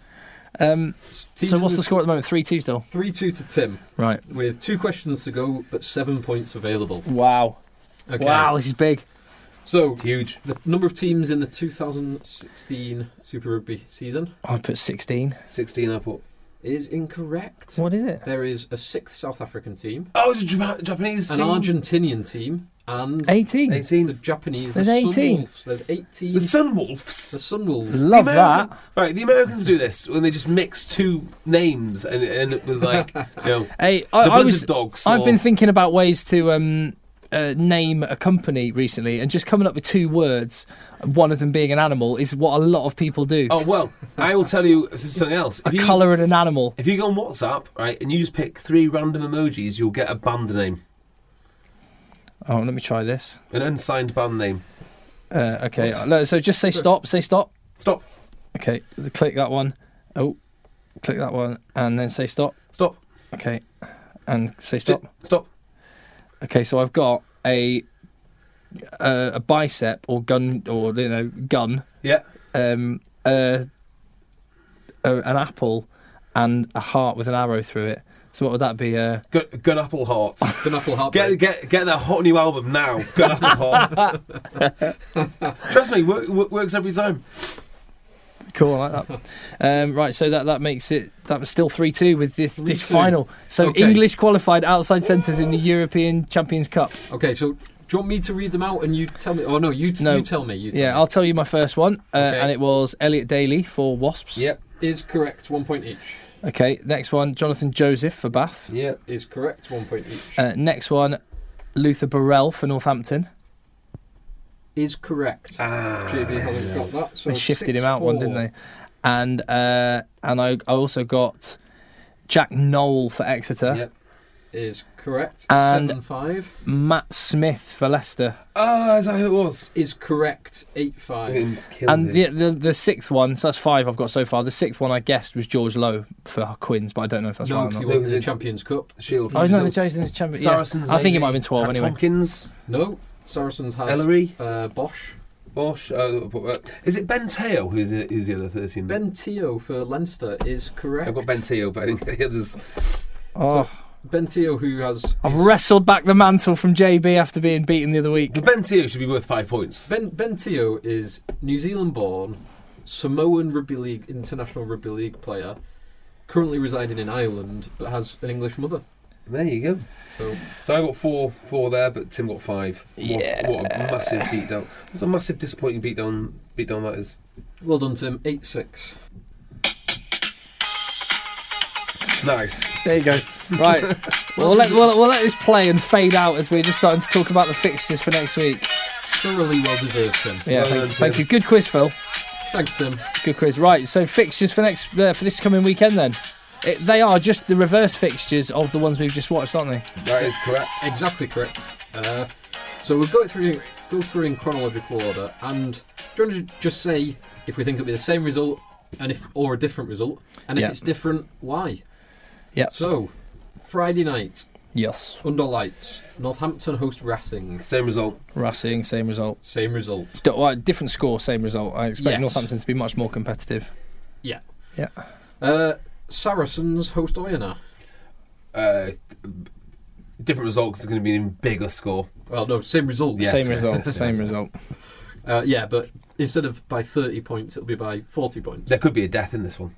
Um, Teams so in what's the the score at the moment? three two still? three two to Tim, Right. with two questions to go, but seven points available. Wow. Okay. Wow, this is big. So, It's huge. the number of teams in the two thousand sixteen Super Rugby season I put sixteen. sixteen I put. is incorrect. What is it? There is a sixth South African team, Oh, it's a Jap- Japanese an team. Argentinian team, and eighteen. the eighteen. Japanese. There's the eighteen. Sunwolves. There's eighteen. The The Sunwolves. Sunwolves. Love the that. American- Right, the Americans do this when they just mix two names and end up with like, you know, Hey, the I, I Blizzard was. Dogs. I've or- been thinking about ways to um, uh, name a company recently, and just coming up with two words, one of them being an animal, is what a lot of people do. Oh well, I will tell you this is something else. a If you, colour and an animal. if you go on WhatsApp, right, and you just pick three random emojis, you'll get a band name, Oh, let me try this. an unsigned band name. Uh, okay, no, so just say stop. Say stop. Stop. Okay, click that one. Oh, click that one, and then say stop. Stop. Okay, and say stop. St- Stop. Okay, so I've got a a, a bicep or gun or you know gun, Yeah. um, uh, a, an apple, and a heart with an arrow through it. So what would that be? Uh, Gun, Gun Apple Hearts. Gun Apple Get Heartbreak. get get their hot new album now. Gun Apple Heart. Trust me, work, work, works every time. cool, I like that. Um, right, so that, that makes it that was still three two with this this three two. final. So Okay. English qualified outside centres in the European Champions Cup. Okay, so do you want me to read them out and you tell me? Oh no, you, t- No. you tell me. You tell Yeah, me. I'll tell you my first one, uh, Okay. and it was Elliot Daly for Wasps. Yep. Is correct. One point each. Okay, next one, Jonathan Joseph for Bath. Yep. Is correct. One point each. Uh, next one, Luther Burrell for Northampton. is correct. Ah, J B hasn't got that. So They shifted him six out one, four. didn't they? And uh, and I, I also got Jack Knoll for Exeter. Yep. Is correct. And- Seven five. Matt Smith for Leicester. Oh, is that who it was? Is correct. Eight five. Fucking killed And me. the, the the sixth one, so that's five I've got so far. The sixth one I guessed was George Lowe for Quins, but I don't know if that's No, right or because he not. wasn't No, in the it- Champions Cup. Shield. Oh, he's not the Jays in the champion. Yeah. Saracens. I think it maybe. might have been twelve Had anyway. Tompkins, No, Saracens had Ellery, uh, Bosch. Bosch. Uh, uh, is it Ben Teo who's the, who's the other thirteen? Ben Teo for Leinster is correct. I've got Ben Teo, but I didn't get the others. Oh, Ben Teo, who has I've is- wrestled back the mantle from J B after being beaten the other week. But Ben Teo should be worth five points. Ben Ben Teo is New Zealand-born Samoan Rugby League international rugby league player, currently residing in Ireland, but has an English mother. There you go. So So I got four, four there, but Tim got five. What, Yeah. what a massive beatdown! It's a massive, disappointing beatdown. Beatdown that is. well done, Tim. Eight six. Nice. There you go. Right. we'll, let, we'll, we'll let this play and fade out as we're just starting to talk about the fixtures for next week. Thoroughly well deserved, Tim. Yeah, Well thank, done, you. thank Tim. you. Good quiz, Phil. Thanks, Tim. Good quiz. Right, so fixtures for next uh, for this coming weekend then. It, they are just the reverse fixtures of the ones we've just watched, aren't they? That is correct. Exactly correct. Uh, so we'll go through go through in chronological order, and do you want to just say if we think it'll be the same result, and if or a different result, and if Yeah. it's different, why? Yeah. So Friday night Yes. under lights, Northampton host Racing. Same result. Racing, same result. Same result. D- well, different score, same result. I expect Yes. Northampton to be much more competitive. Yeah. Yeah. Uh, Saracens host Oyonnax. Uh, different result because it's going to be an even bigger score. Well, no, same result. Yes, same yes, result. yes, same yes. result. Uh, yeah, but instead of by thirty points, it'll be by forty points. There could be a death in this one.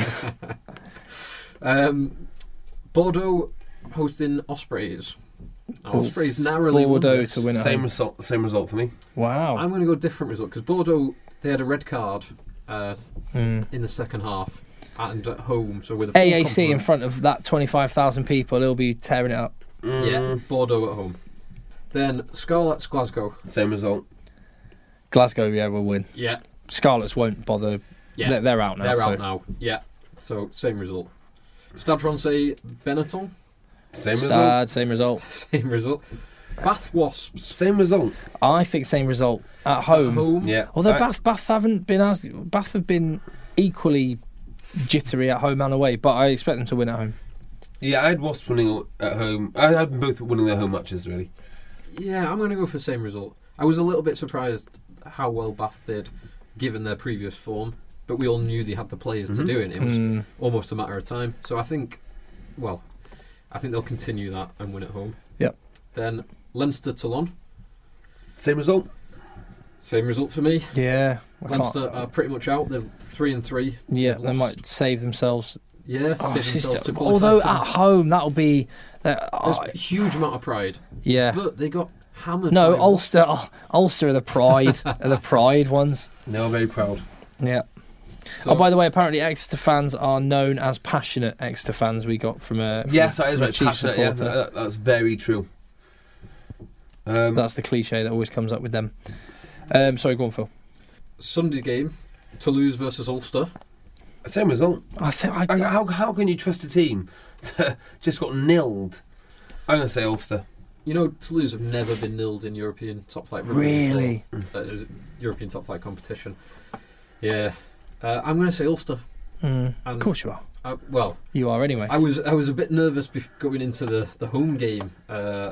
Um, Bordeaux hosting Ospreys. Now, Oh, Ospreys narrowly won Bordeaux this. to win at Same home. result. Same result for me. Wow. I'm going to go different result because Bordeaux they had a red card uh, Mm. in the second half and at home. So with a full A A C in complement- front of that twenty-five thousand people, he'll be tearing it up. Yeah, Mm, Bordeaux at home. Then Scarlets Glasgow. Same result. Glasgow, yeah, will win. Yeah, Scarlets won't bother. yeah, They're, they're out now. they're so. out now. Yeah, so same result. Stade Francais Benetton, Same result. Stad, same result. same result. Bath Wasps Same result. I think same result at home. at home. Yeah. Although I- Bath, Bath haven't been as Bath have been equally jittery at home and away, but I expect them to win at home. Yeah, I had Wasps winning at home. I had them both winning their home matches, really. Yeah, I'm going to go for the same result. I was a little bit surprised how well Bath did, given their previous form. but we all knew they had the players Mm-hmm. to do it. It was Mm. almost a matter of time. So I think, well, I think they'll continue that and win at home. Yep. Then Leinster Toulon, Same result. same result for me. Yeah. I can't- Leinster are pretty much out. They're three and three. Yeah, They've they lost. might save themselves. Yeah, Oh, save it's themselves just- to qualify although for- at home that'll be. Uh, there's oh, a huge amount of pride, yeah. but they got hammered. No, by Ulster. Oh, Ulster are the pride. are the pride ones. They are very proud. Yeah. So- Oh, by the way, apparently Exeter fans are known as passionate Exeter fans. We got from a from, Yes, that is from a right. chief Passionate. Yeah, supporter. that, that's very true. Um, That's the cliche that always comes up with them. Um, sorry, go on, Phil. Sunday game, Toulouse versus Ulster. same result. I think I, I- How how can you trust a team that just got nilled? I'm going to say Ulster. You know, Toulouse have never been nilled in European top flight rugby Really? before. Uh, is it European top flight competition. Yeah, uh, I'm going to say Ulster. Mm, of And- course you are. Uh, well, You are anyway. I was I was a bit nervous bef- going into the, the home game, uh,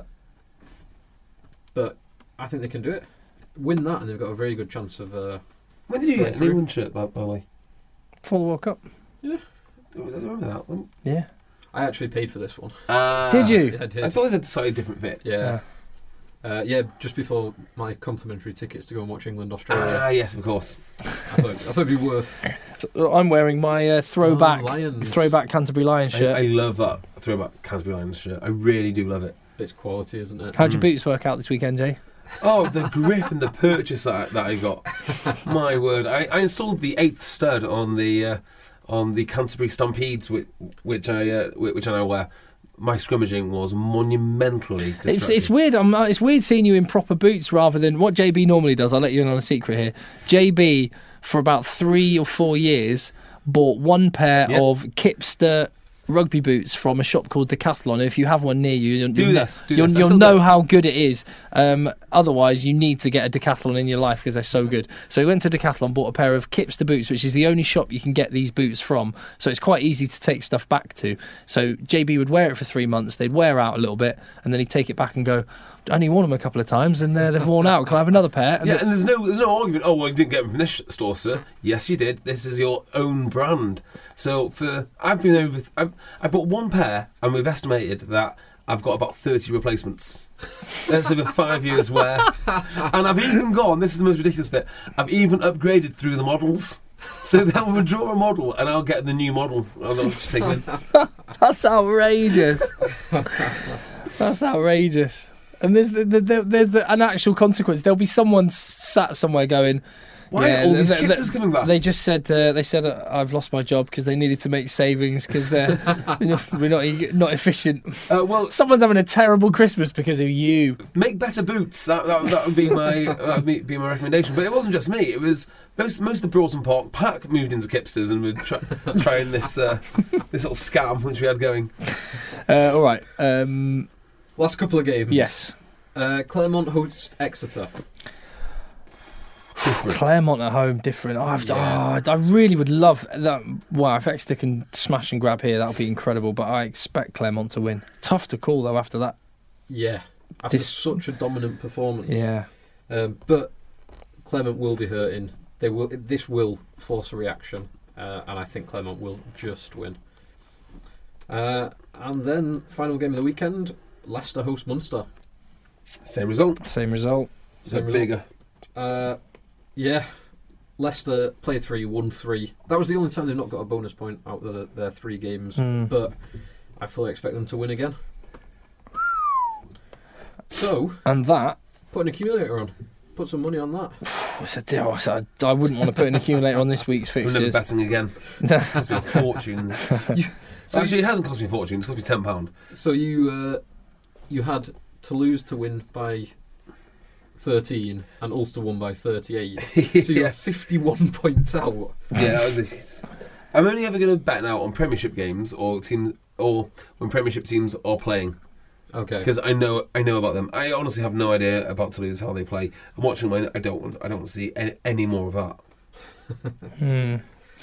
but I think they can do it. Win that, and they've got a very good chance of. Uh, When did you Going get an through. England shirt, by, by the way? For the World Cup. I remember that one. Yeah. I actually paid for this one. Uh, Did you? Yeah, I did. I thought it was a slightly different fit. Yeah. Uh, yeah, just before my complimentary tickets to go and watch England Australia. Ah, yes, of course. I thought, I thought it'd be worth. So I'm wearing my uh, throwback Oh, Lions. throwback Canterbury Lions I, shirt. I love that throwback Canterbury Lions shirt. I really do love it. It's quality, isn't it? How'd your boots work out this weekend, Jay? Oh, the grip and the purchase that I, that I got. My word. I, I installed the eighth stud on the uh, on the Canterbury Stampedes, which, which I uh, which I now wear. My scrimmaging was monumentally distracting. It's it's weird. I'm, uh, it's weird seeing you in proper boots rather than what J B normally does. I'll let you in on a secret here. J B for about three or four years bought one pair Yep. of Kipster rugby boots from a shop called Decathlon. If you have one near you, you'll, Do you'll, this, do you'll, this. I you'll still know do. how good it is. Um, otherwise, you need to get a Decathlon in your life because they're so good. So he went to Decathlon, bought a pair of Kipster boots, which is the only shop you can get these boots from. So it's quite easy to take stuff back to. So J B would wear it for three months. They'd wear out a little bit, and then he'd take it back and go, I only worn them a couple of times, and uh, they've worn out. Can I have another pair? And Yeah, the- and there's no there's no argument. Oh, well, you didn't get them from this store, sir. Yes, you did. This is your own brand. So for I've been over. I've, I bought one pair, and we've estimated that I've got about thirty replacements. That's over five years wear, and I've even gone. This is the most ridiculous bit. I've even upgraded through the models. So they'll withdraw a model, and I'll get the new model. And I'll just take it. That's outrageous. That's outrageous. And there's the, the, the, there's the, an actual consequence. There'll be someone sat somewhere going, Why yeah, are all these they- kids they- is coming back? They just said uh, they said uh, I've lost my job because they needed to make savings because they're we're not e- not efficient. Uh, well, Someone's having a terrible Christmas because of you. make better boots. That that, that would be my that would be, be my recommendation. But it wasn't just me. It was most most of the Broughton Park pack moved into Kipsters and were try, trying this uh, this little scam which we had going. Uh, all right. Um, Last couple of games. yes. Uh, Claremont hosts Exeter. Claremont at home, different. Oh, I've, Yeah. oh, I really would love that. Wow, if Exeter can smash and grab here, that would be incredible. But I expect Claremont to win. Tough to call though after that. Yeah. After This- such a dominant performance. Yeah. Um, but Claremont will be hurting. They will. This will force a reaction, uh, and I think Claremont will just win. Uh, and then final game of the weekend: Leicester host Munster. Same result. Same result. So Same result. bigger. Uh, yeah, Leicester played three, won three. That was the only time they've not got a bonus point out of the, their three games. Mm. But I fully expect them to win again. So And that put an accumulator on. Put some money on that. was a deal. I, I wouldn't want to put an accumulator on this week's I'm never fixtures. betting again. No. It cost me a fortune. So Actually, it hasn't cost me a fortune. It's cost me ten pound. So you uh, you had Toulouse to win by thirteen and Ulster won by thirty-eight. So you're Yeah. fifty-one points out. Yeah, that was a, I'm only ever going to bet now on Premiership games or teams or when Premiership teams are playing Okay. because I know I know about them. I honestly have no idea about Toulouse how they play. I'm watching them. I don't want I don't want to see any, any more of that. Hmm.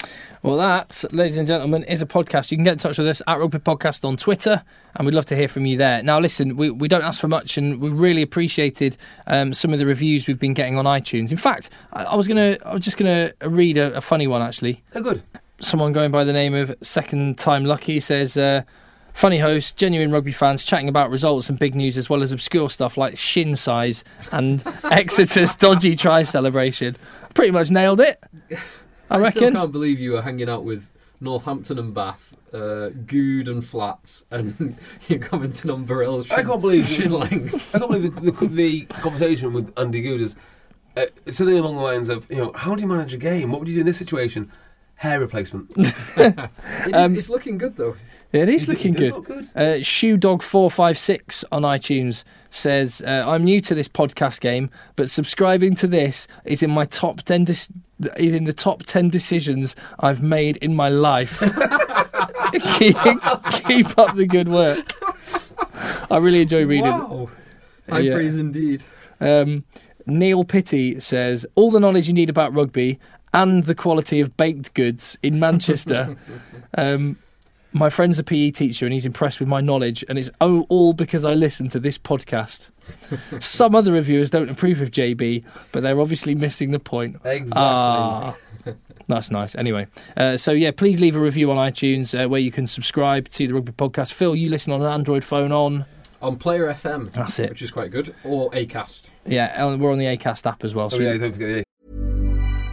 Well, that, ladies and gentlemen, is a podcast. You can get in touch with us at Rugby Podcast on Twitter, and we'd love to hear from you there. Now, listen, we, we don't ask for much, and we really appreciated um, some of the reviews we've been getting on iTunes. In fact, I, I was gonna, I was just gonna read a, a funny one actually. Oh, good. Someone going by the name of Second Time Lucky says, uh, "Funny host, genuine rugby fans chatting about results and big news, as well as obscure stuff like shin size and Exeter's dodgy try celebration." Pretty much nailed it. I, I reckon. still can't believe you were hanging out with Northampton and Bath, uh, Good and Flats, and you're commenting on Burrell's shin, I can't believe shin length. I can't believe the, the, the conversation with Andy Good is uh, something along the lines of, you know, how do you manage a game? What would you do in this situation? Hair replacement. it Um, is, it's looking good though. It is It looking does good. look good. Uh, Shoedog four five six on iTunes says, uh, "I'm new to this podcast game, but subscribing to this is in my top ten. Dis- is in the top ten decisions I've made in my life." keep, keep up the good work. I really enjoy reading. Wow. High Yeah. praise indeed. Um, Neil Pitty says, "All the knowledge you need about rugby and the quality of baked goods in Manchester." um, My friend's a P E teacher and he's impressed with my knowledge, and it's oh, all because I listen to this podcast. Some other reviewers don't approve of J B, but they're obviously missing the point. Exactly. Ah, that's nice. Anyway, uh, so yeah, please leave a review on iTunes uh, where you can subscribe to the Rugby Podcast. Phil, you listen on an Android phone on... On Player F M. That's it. Which is quite good. Or Acast. Yeah, and we're on the Acast app as well. So Oh, yeah, don't forget. Yeah.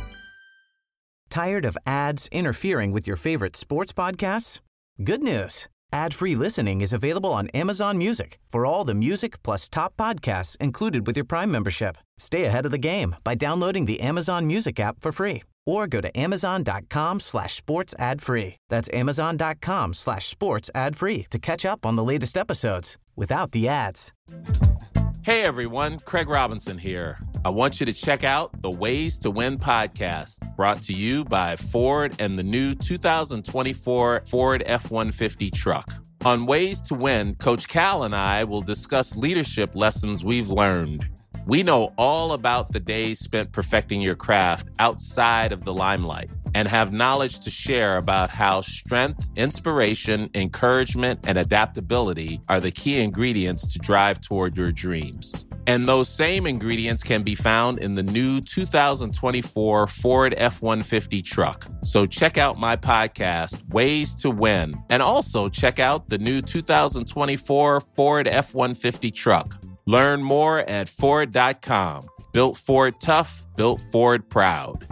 Tired of ads interfering with your favorite sports podcasts? Good news. Ad-free listening is available on Amazon Music for all the music plus top podcasts included with your Prime membership. Stay ahead of the game by downloading the Amazon Music app for free or go to amazon.com slash sports ad free. That's amazon.com slash sports ad free to catch up on the latest episodes without the ads. Hey everyone, Craig Robinson here. I want you to check out the Ways to Win podcast, brought to you by Ford and the new two thousand twenty-four Ford F one fifty truck. On Ways to Win, Coach Cal and I will discuss leadership lessons we've learned. We know all about the days spent perfecting your craft outside of the limelight and have knowledge to share about how strength, inspiration, encouragement, and adaptability are the key ingredients to drive toward your dreams. And those same ingredients can be found in the new two thousand twenty-four Ford F one fifty truck. So check out my podcast, Ways to Win, and also check out the new two thousand twenty-four Ford F one fifty truck. Learn more at Ford dot com. Built Ford tough, built Ford proud.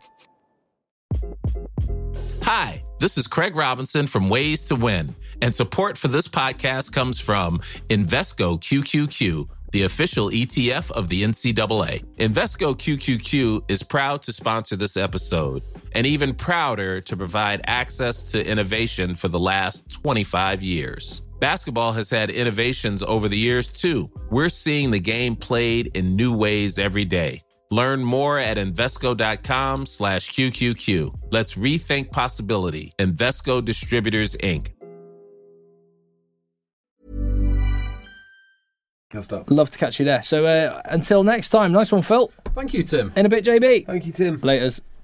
Hi, this is Craig Robinson from Ways to Win, and support for this podcast comes from Invesco Q Q Q, the official E T F of the N C double A. Invesco Q Q Q is proud to sponsor this episode, and even prouder to provide access to innovation for the last twenty-five years. Basketball has had innovations over the years, too. We're seeing the game played in new ways every day. Learn more at Invesco.com slash QQQ. Let's rethink possibility. Invesco Distributors, Incorporated. Can't stop. love to catch you there. So uh, until next time, nice one, Phil. Thank you, Tim. In a bit, J B. Thank you, Tim. Laters.